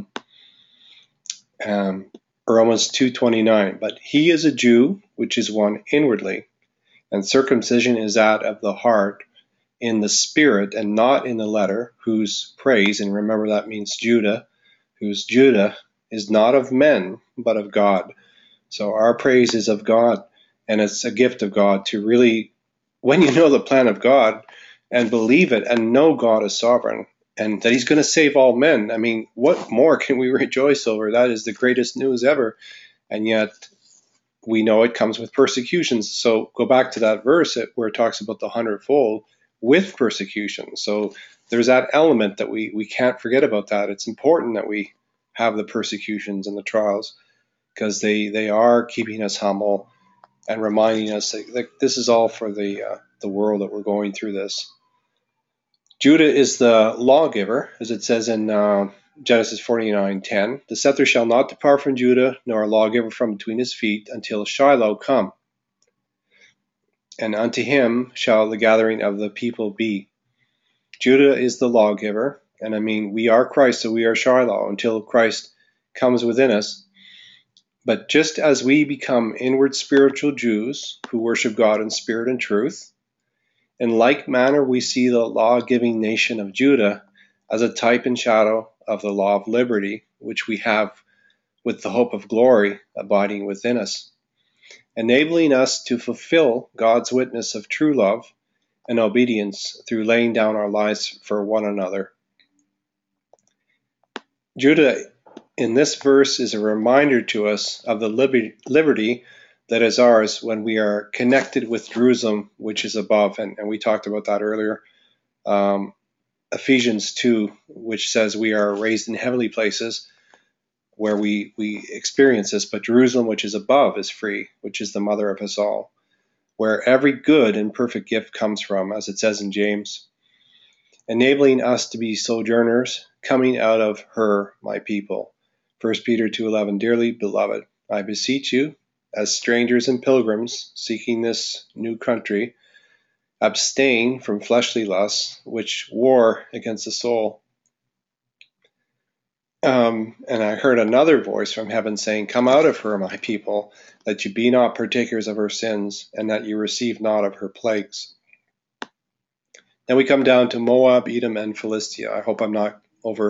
Romans 2:29, but he is a Jew, which is one inwardly, and circumcision is that of the heart, in the spirit and not in the letter, whose praise, and remember that means Judah, whose Judah is not of men, but of God. So our praise is of God, and it's a gift of God to really, when you know the plan of God and believe it and know God is sovereign and that he's going to save all men. What more can we rejoice over? That is the greatest news ever. And yet we know it comes with persecutions. So go back to that verse where it talks about the 100-fold with persecution. So there's that element that we can't forget about that. It's important that we have the persecutions and the trials, because they are keeping us humble and reminding us that this is all for the world, that we're going through this. Judah is the lawgiver, as it says in Genesis 49:10. The scepter shall not depart from Judah, nor a lawgiver from between his feet, until Shiloh come. And unto him shall the gathering of the people be. Judah is the lawgiver, and we are Christ, so we are Shiloh until Christ comes within us. But just as we become inward spiritual Jews who worship God in spirit and truth, in like manner we see the law-giving nation of Judah as a type and shadow of the law of liberty, which we have with the hope of glory abiding within us, enabling us to fulfill God's witness of true love and obedience through laying down our lives for one another. Judah in this verse is a reminder to us of the liberty that is ours when we are connected with Jerusalem, which is above. And we talked about that earlier. Ephesians 2, which says we are raised in heavenly places where we experience this. But Jerusalem, which is above, is free, which is the mother of us all, where every good and perfect gift comes from, as it says in James. enabling us to be sojourners, coming out of her, my people. 1 Peter 2:11, dearly beloved, I beseech you, as strangers and pilgrims seeking this new country, abstain from fleshly lusts, which war against the soul. And I heard another voice from heaven saying, come out of her, my people, that you be not partakers of her sins, and that you receive not of her plagues. Then we come down to Moab, Edom, and Philistia. I hope I'm not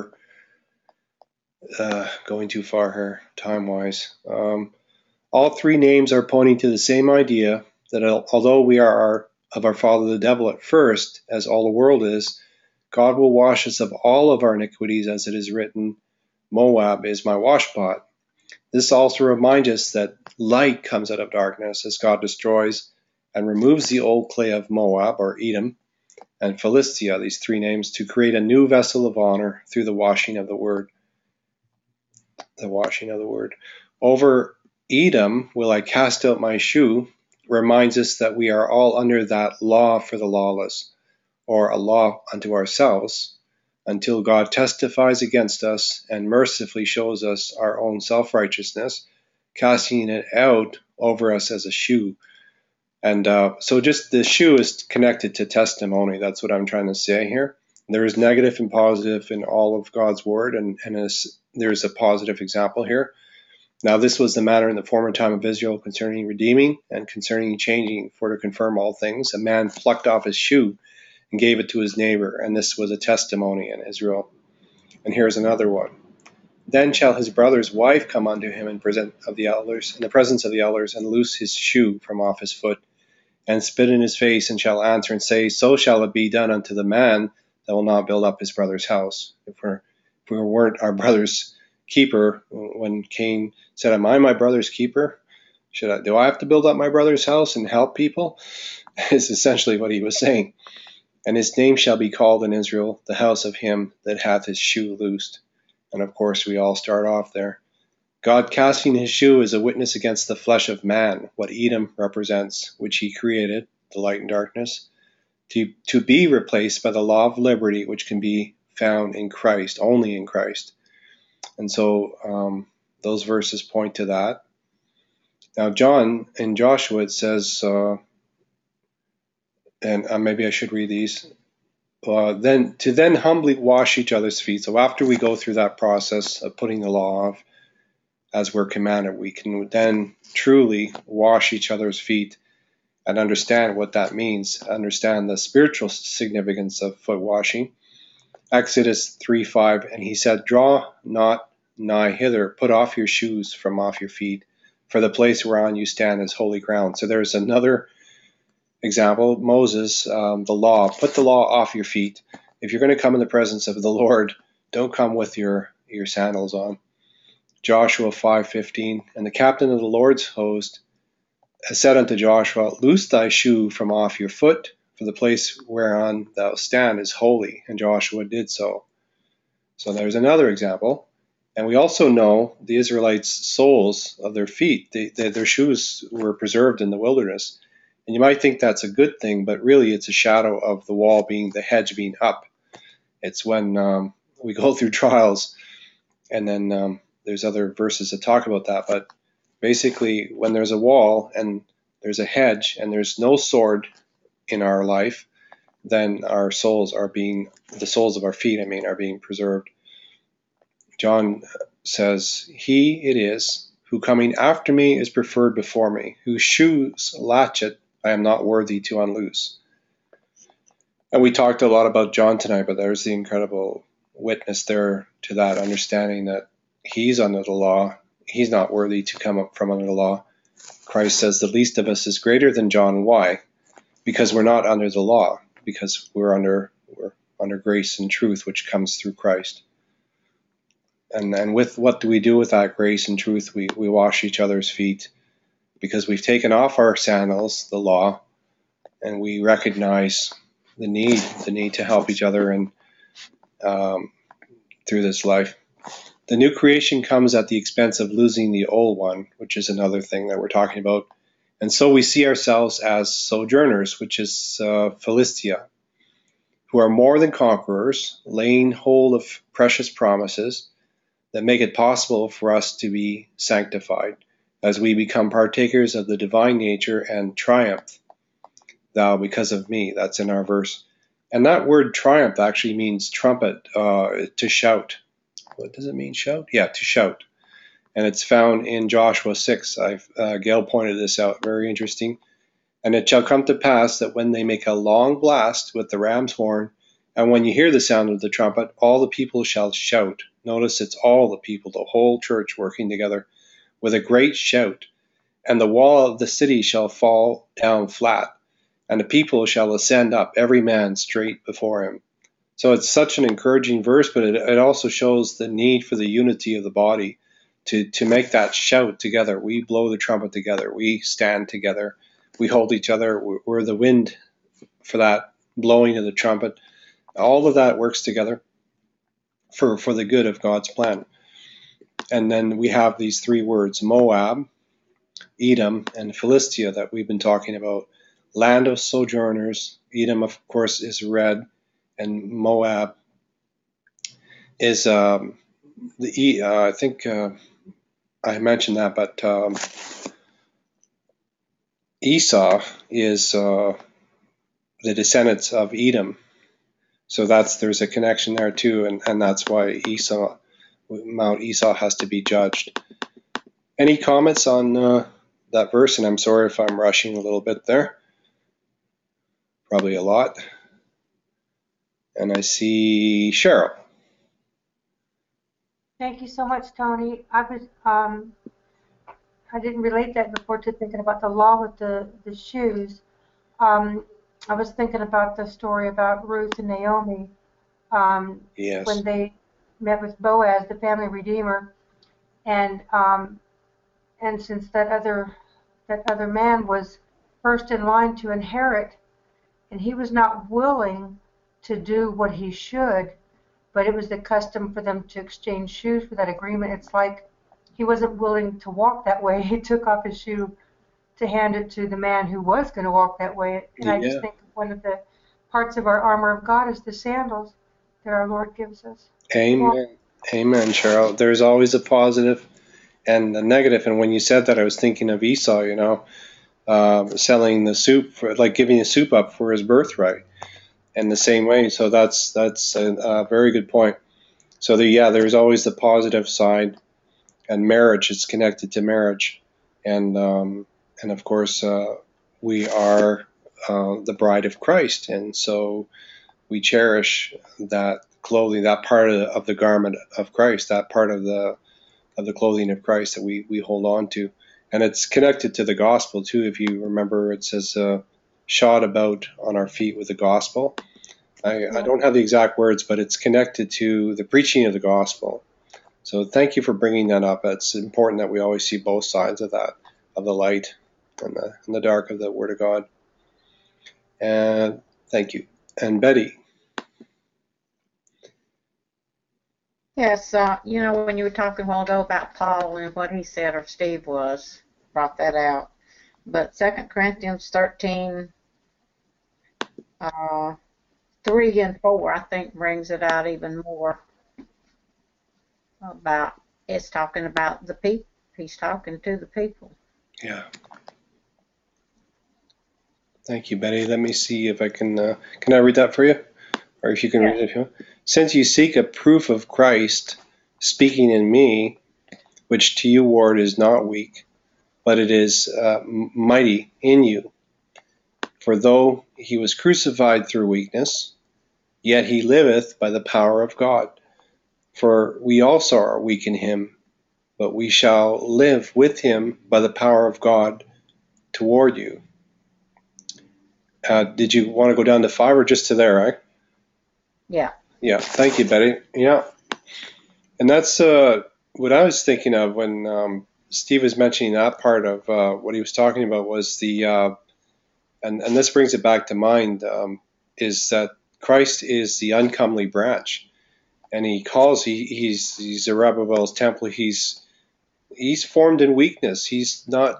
going too far here, time-wise. All three names are pointing to the same idea, that although we are of our father the devil at first, as all the world is, God will wash us of all of our iniquities, as it is written, Moab is my washpot. This also reminds us that light comes out of darkness as God destroys and removes the old clay of Moab, or Edom, and Philistia, these three names, to create a new vessel of honor through the washing of the word. The washing of the word. Over Edom will I cast out my shoe, reminds us that we are all under that law for the lawless, or a law unto ourselves, until God testifies against us and mercifully shows us our own self-righteousness, casting it out over us as a shoe. And so just the shoe is connected to testimony. That's what I'm trying to say here. There is negative and positive in all of God's word, and there's a positive example here. Now this was the manner in the former time of Israel concerning redeeming and concerning changing, for to confirm all things. A man plucked off his shoe and gave it to his neighbor, and this was a testimony in Israel. And here's another one. Then shall his brother's wife come unto him in the presence of the elders, and loose his shoe from off his foot, and spit in his face, and shall answer and say, so shall it be done unto the man that will not build up his brother's house. If we weren't our brother's keeper, when Cain said, am I my brother's keeper? Do I have to build up my brother's house and help people? Is essentially what he was saying. And his name shall be called in Israel, the house of him that hath his shoe loosed. And of course, we all start off there. God casting his shoe is a witness against the flesh of man, what Edom represents, which he created, the light and darkness, to be replaced by the law of liberty, which can be found in Christ, only in Christ. And so those verses point to that. Now, in Joshua, it says, and maybe I should read these, then humbly wash each other's feet. So after we go through that process of putting the law off, as we're commanded, we can then truly wash each other's feet and understand what that means, understand the spiritual significance of foot washing. Exodus 3:5, and he said, draw not nigh hither, put off your shoes from off your feet, for the place whereon you stand is holy ground. So there's another example, Moses, the law, put the law off your feet. If you're going to come in the presence of the Lord, don't come with your sandals on. Joshua 5:15, and the captain of the Lord's host said unto Joshua, loose thy shoe from off your foot, for the place whereon thou stand is holy. And Joshua did so. So there's another example. And we also know the Israelites' soles of their feet, their shoes were preserved in the wilderness. And you might think that's a good thing, but really it's a shadow of the wall being, the hedge being up. It's when we go through trials, and then there's other verses that talk about that. But basically, when there's a wall and there's a hedge and there's no sword in our life, then the soles of our feet, are being preserved. John says, he it is who coming after me is preferred before me, whose shoes latchet I am not worthy to unloose. And we talked a lot about John tonight, but there's the incredible witness there to that, understanding that he's under the law. He's not worthy to come up from under the law. Christ says the least of us is greater than John. Why? Because we're not under the law, because we're under grace and truth, which comes through Christ. And with what do we do with that grace and truth? We wash each other's feet, because we've taken off our sandals, the law, and we recognize the need to help each other and through this life. The new creation comes at the expense of losing the old one, which is another thing that we're talking about. And so we see ourselves as sojourners, which is Philistia. who are more than conquerors, laying hold of precious promises that make it possible for us to be sanctified as we become partakers of the divine nature and triumph thou because of me. That's in our verse. And that word triumph actually means trumpet, to shout. What does it mean, shout? Yeah, to shout. And it's found in Joshua 6. Gail pointed this out, very interesting. And it shall come to pass that when they make a long blast with the ram's horn, and when you hear the sound of the trumpet, all the people shall shout. Notice it's all the people, the whole church working together with a great shout. And the wall of the city shall fall down flat, and the people shall ascend up, every man straight before him. So it's such an encouraging verse, but it also shows the need for the unity of the body to make that shout together. We blow the trumpet together. We stand together. We hold each other. We're the wind for that blowing of the trumpet. All of that works together for the good of God's plan. And then we have these three words, Moab, Edom, and Philistia, that we've been talking about. Land of sojourners. Edom, of course, is red, and Moab is I think I mentioned that, but Esau is the descendants of Edom. So there's a connection there too, and that's why Mount Esau has to be judged. Any comments on that verse? And I'm sorry if I'm rushing a little bit there. Probably a lot. And I see Cheryl. Thank you so much, Tony. I didn't relate that before to thinking about the law with the shoes. I was thinking about the story about Ruth and Naomi Yes. when they met with Boaz, the family redeemer, and since that other man was first in line to inherit, and he was not willing to do what he should, but it was the custom for them to exchange shoes for that agreement. It's like he wasn't willing to walk that way. He took off his shoe to hand it to the man who was going to walk that way. And I just think one of the parts of our armor of God is the sandals that our Lord gives us. Amen. Amen, Cheryl. There's always a positive and a negative. And when you said that, I was thinking of Esau, selling the soup, like giving the soup up for his birthright in the same way. So that's a very good point. So there's always the positive side, and marriage is connected to marriage. And of course, we are the bride of Christ, and so we cherish that clothing, that part of the garment of Christ, that part of the clothing of Christ that we hold on to. And it's connected to the gospel too. If you remember, it says shod about on our feet with the gospel. I don't have the exact words, but it's connected to the preaching of the gospel. So thank you for bringing that up. It's important that we always see both sides of that, of the light and the dark of the Word of God. And thank you. And Betty. Yes, when you were talking a while ago about Paul and what he said, or Steve brought that out. But 2 Corinthians 13, 3 and 4, I think, brings it out even more. It's talking about the people. He's talking to the people. Yeah. Thank you, Betty. Let me see if I can I read that for you? Or if you can read it if you want. Since you seek a proof of Christ speaking in me, which to you, ward, is not weak, but it is mighty in you. For though he was crucified through weakness, yet he liveth by the power of God. For we also are weak in him, but we shall live with him by the power of God toward you. Did you want to go down to 5 or just to there, right? Yeah. Yeah, thank you, Betty. Yeah. And that's what I was thinking of when Steve was mentioning that part of what he was talking about was and this brings it back to mind, is that Christ is the uncomely branch. And he's Zerubbabel's temple. He's formed in weakness. He's not,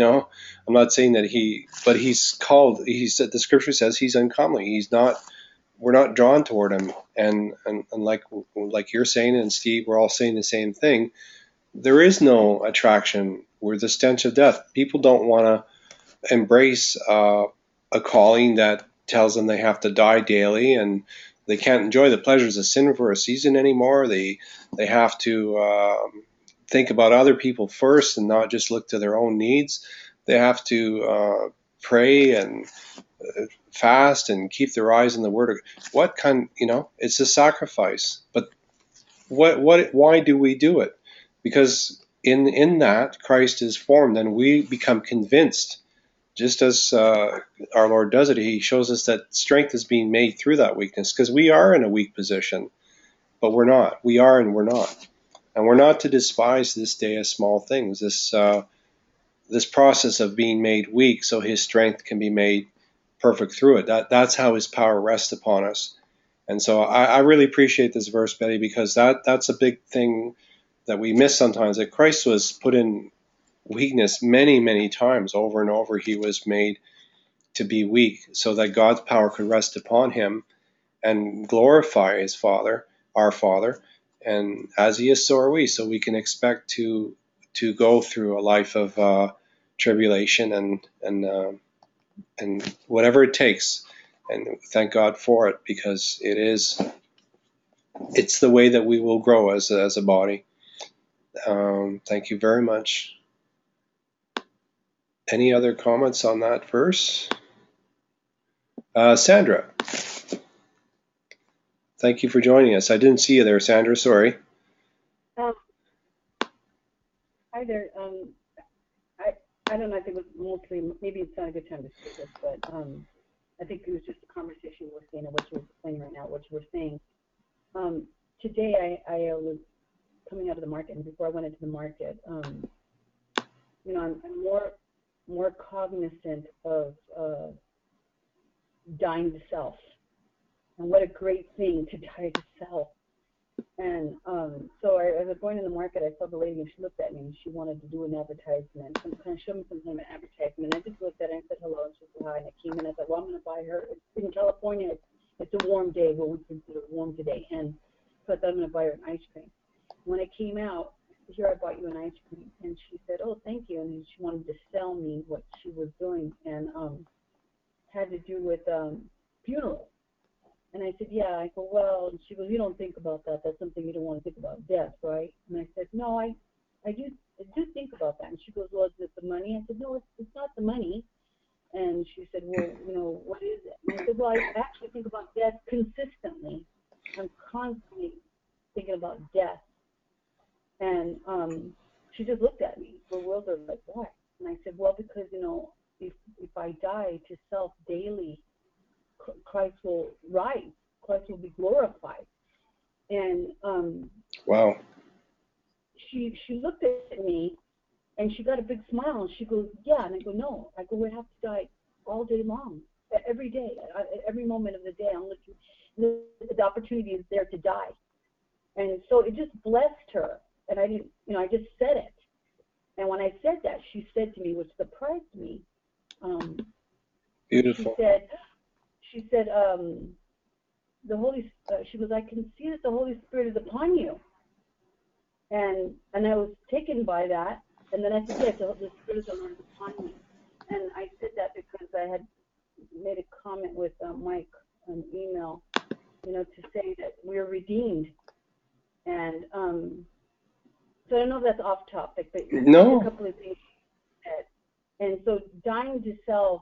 I'm not saying that but he's called, the scripture says he's uncomely. He's not we're not drawn toward him. And like you're saying, and Steve, we're all saying the same thing. There is no attraction. We're the stench of death. People don't want to embrace a calling that tells them they have to die daily, and they can't enjoy the pleasures of sin for a season anymore. They have to think about other people first and not just look to their own needs. They have to pray and fast and keep their eyes on the Word. What kind? It's a sacrifice. But why do we do it? Because in that Christ is formed, and we become convinced. Just as our Lord does it, he shows us that strength is being made through that weakness, because we are in a weak position, but we're not. We are and we're not. And we're not to despise this day as small things, this process of being made weak so his strength can be made perfect through it. That's how his power rests upon us. And so I really appreciate this verse, Betty, because that's a big thing that we miss sometimes, that Christ was put in weakness many, many times. Over and over he was made to be weak so that God's power could rest upon him and glorify his Father, our Father. And as he is, so are we. So we can expect to go through a life of tribulation and whatever it takes. And thank God for it, because it's the way that we will grow as a body. Thank you very much. Any other comments on that verse? Sandra, thank you for joining us. I didn't see you there, Sandra. Sorry. Hi there. I don't know. I think it was mostly, maybe it's not a good time to say this, but I think it was just a conversation you were saying, and what you were explaining right now, what you were saying. Today I was coming out of the market, and before I went into the market, I'm more cognizant of dying to self, and what a great thing to die to self. And so as I was going in the market, I saw the lady, and she looked at me, and she wanted to do an advertisement, some kind of show me some kind of advertisement. I just looked at her and said hello, and she said hi, and I came in, I said, well, I'm going to buy her. It's in California, it's a warm day, what we consider warm today, and so I thought I'm going to buy her an ice cream. When I came out, here, I bought you an ice cream, and she said, oh, thank you, and she wanted to sell me what she was doing, and had to do with funerals. And I said, yeah. I go, well, and she goes, you don't think about that. That's something you don't want to think about, death, right? And I said, no, I do think about that. And she goes, well, is it the money? I said, no, it's not the money. And she said, well, what is it? And I said, well, I actually think about death consistently. I'm constantly thinking about death. And she just looked at me, bewildered, like, why? And I said, well, because, if I die to self daily, Christ will rise. Christ will be glorified. And Wow. She looked at me, and she got a big smile, and she goes, yeah. And I go, no. I go, we have to die all day long, every day, every moment of the day. I'm looking, the opportunity is there to die. And so it just blessed her. And I didn't, I just said it. And when I said that, she said to me, which surprised me, Beautiful. She said, she goes, I can see that the Holy Spirit is upon you. And I was taken by that. And then I said, yes, the Spirit of the Lord is upon me. And I said that because I had made a comment with Mike on email, to say that we're redeemed. And so I don't know if that's off topic, but no. A couple of things she said. And so dying to self,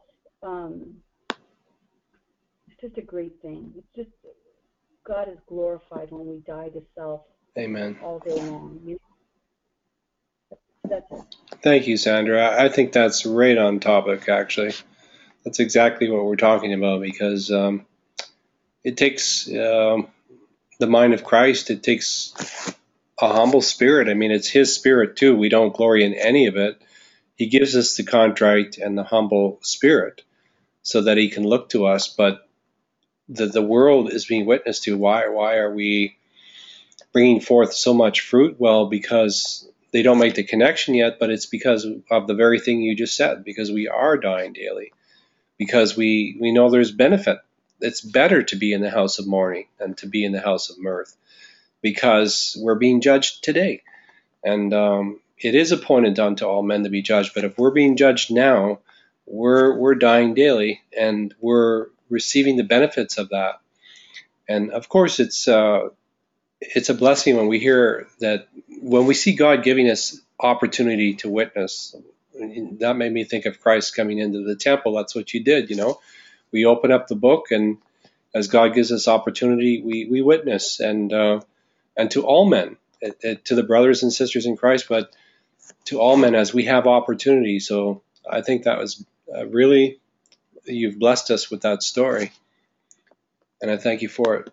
it's just a great thing. It's just, God is glorified when we die to self. Amen. All day long. That's it. Thank you, Sandra. I think that's right on topic, actually. That's exactly what we're talking about, because it takes the mind of Christ. It takes a humble spirit. I mean, it's his spirit too. We don't glory in any of it. He gives us the contrite and the humble spirit so that he can look to us. But the world is being witnessed to. Why are we bringing forth so much fruit? Well, because they don't make the connection yet, but it's because of the very thing you just said, because we are dying daily, because we know there's benefit it's better to be in the house of mourning than to be in the house of mirth, because we're being judged today. And it is appointed unto all men to be judged. But if we're being judged now, we're dying daily, and we're receiving the benefits of that. And of course, it's a blessing when we hear that, when we see God giving us opportunity to witness. That made me think of Christ coming into the temple. That's what you did, We open up the book, and as God gives us opportunity, we witness, and to all men, to the brothers and sisters in Christ, but to all men as we have opportunity. So I think that was really, you've blessed us with that story, and I thank you for it.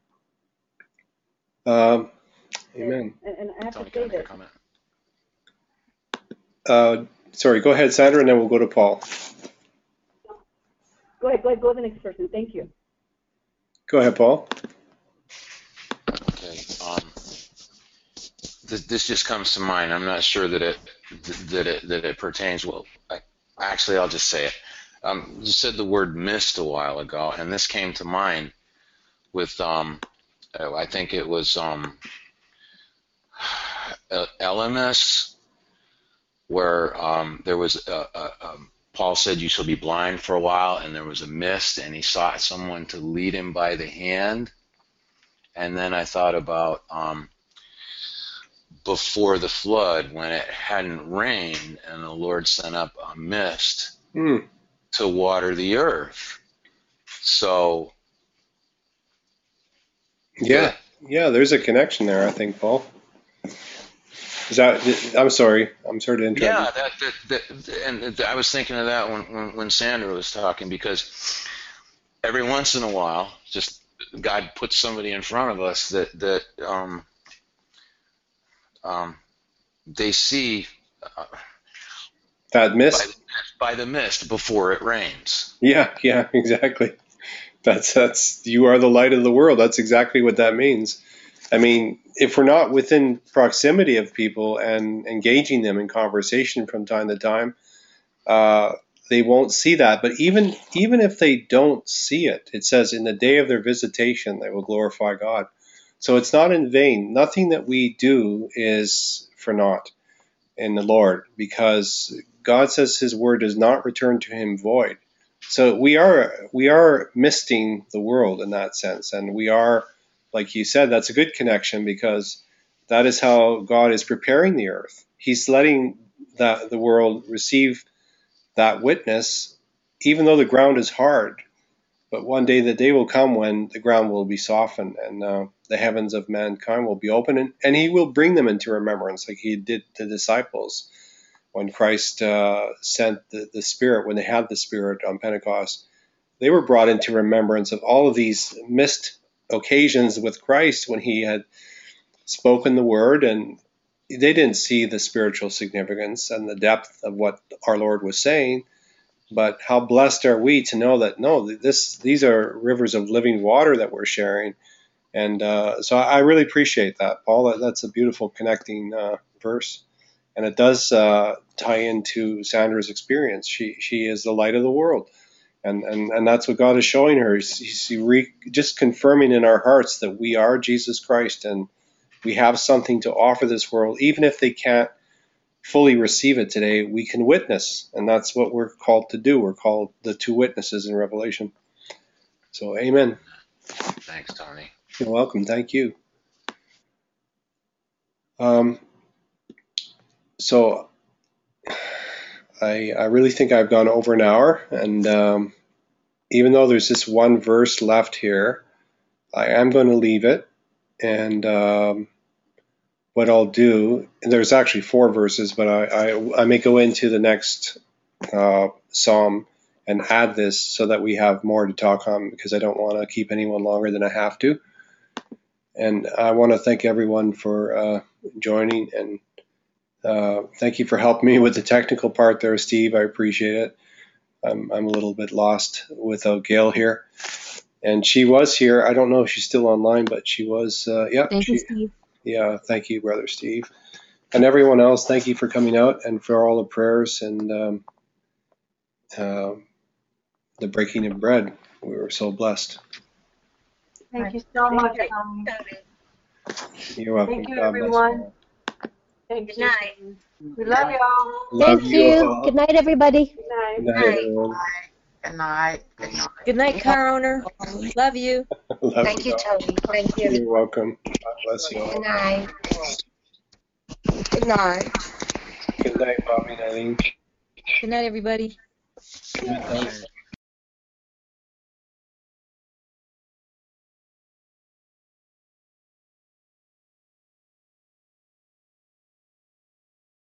Amen. And I have to say that. Sorry, go ahead, Sandra, and then we'll go to Paul. Go ahead, go to the next person. Thank you. Go ahead, Paul. Okay. This just comes to mind. I'm not sure that it pertains. Well, actually, I'll just say it. You said the word mist a while ago, and this came to mind with I think it was LMS, where there was Paul said, "You shall be blind for a while," and there was a mist, and he sought someone to lead him by the hand. And then I thought about before the flood, when it hadn't rained, and the Lord sent up a mist to water the earth. So yeah, there's a connection there, I think, Paul. Is that? I'm sorry to interrupt. Yeah, and I was thinking of that when Sandra was talking, because every once in a while, just God puts somebody in front of us that they see that mist by the mist before it rains. Yeah, exactly. That's you are the light of the world. That's exactly what that means. I mean, if we're not within proximity of people and engaging them in conversation from time to time, they won't see that. But even if they don't see it, it says in the day of their visitation, they will glorify God. So it's not in vain. Nothing that we do is for naught in the Lord, because God says his word does not return to him void. So we are misting the world in that sense. And we are, like you said, that's a good connection, because that is how God is preparing the earth. He's letting the world receive that witness, even though the ground is hard. But one day the day will come when the ground will be softened, and the heavens of mankind will be open, and he will bring them into remembrance, like he did the disciples when Christ sent the Spirit, when they had the Spirit on Pentecost. They were brought into remembrance of all of these missed occasions with Christ when he had spoken the word, and they didn't see the spiritual significance and the depth of what our Lord was saying. But how blessed are we to know that, no, these are rivers of living water that we're sharing. And so I really appreciate that, Paul. That's a beautiful connecting verse. And it does tie into Sandra's experience. She is the light of the world. And that's what God is showing her. He's just confirming in our hearts that we are Jesus Christ, and we have something to offer this world. Even if they can't fully receive it today, we can witness. And that's what we're called to do. We're called the two witnesses in Revelation. So, amen. Thanks, Tony. You're welcome. Thank you. So I really think I've gone over an hour, and even though there's this one verse left here, I am going to leave it. And what I'll do, and there's actually 4 verses, but I may go into the next psalm and add this so that we have more to talk on, because I don't want to keep anyone longer than I have to. And I want to thank everyone for joining, and thank you for helping me with the technical part there, Steve. I appreciate it. I'm a little bit lost without Gail here. And she was here. I don't know if she's still online, but she was. Thank you, Steve. Yeah, thank you, Brother Steve. And everyone else, thank you for coming out and for all the prayers and the breaking of bread. We were so blessed. Thank you so much, Tony. You're welcome. Thank you, God bless everyone. Thank Good you. night. We love y'all. Love Thank you. all. Good night, everybody. Good night. Good night, everyone. Good night. Good night. Good night, car owner. Love you. Love Thank you, all. Tony. Thank you. You're welcome. God bless you all. Good night. Good night. Good night, Bobby and Eileen. Good night, everybody. Good night.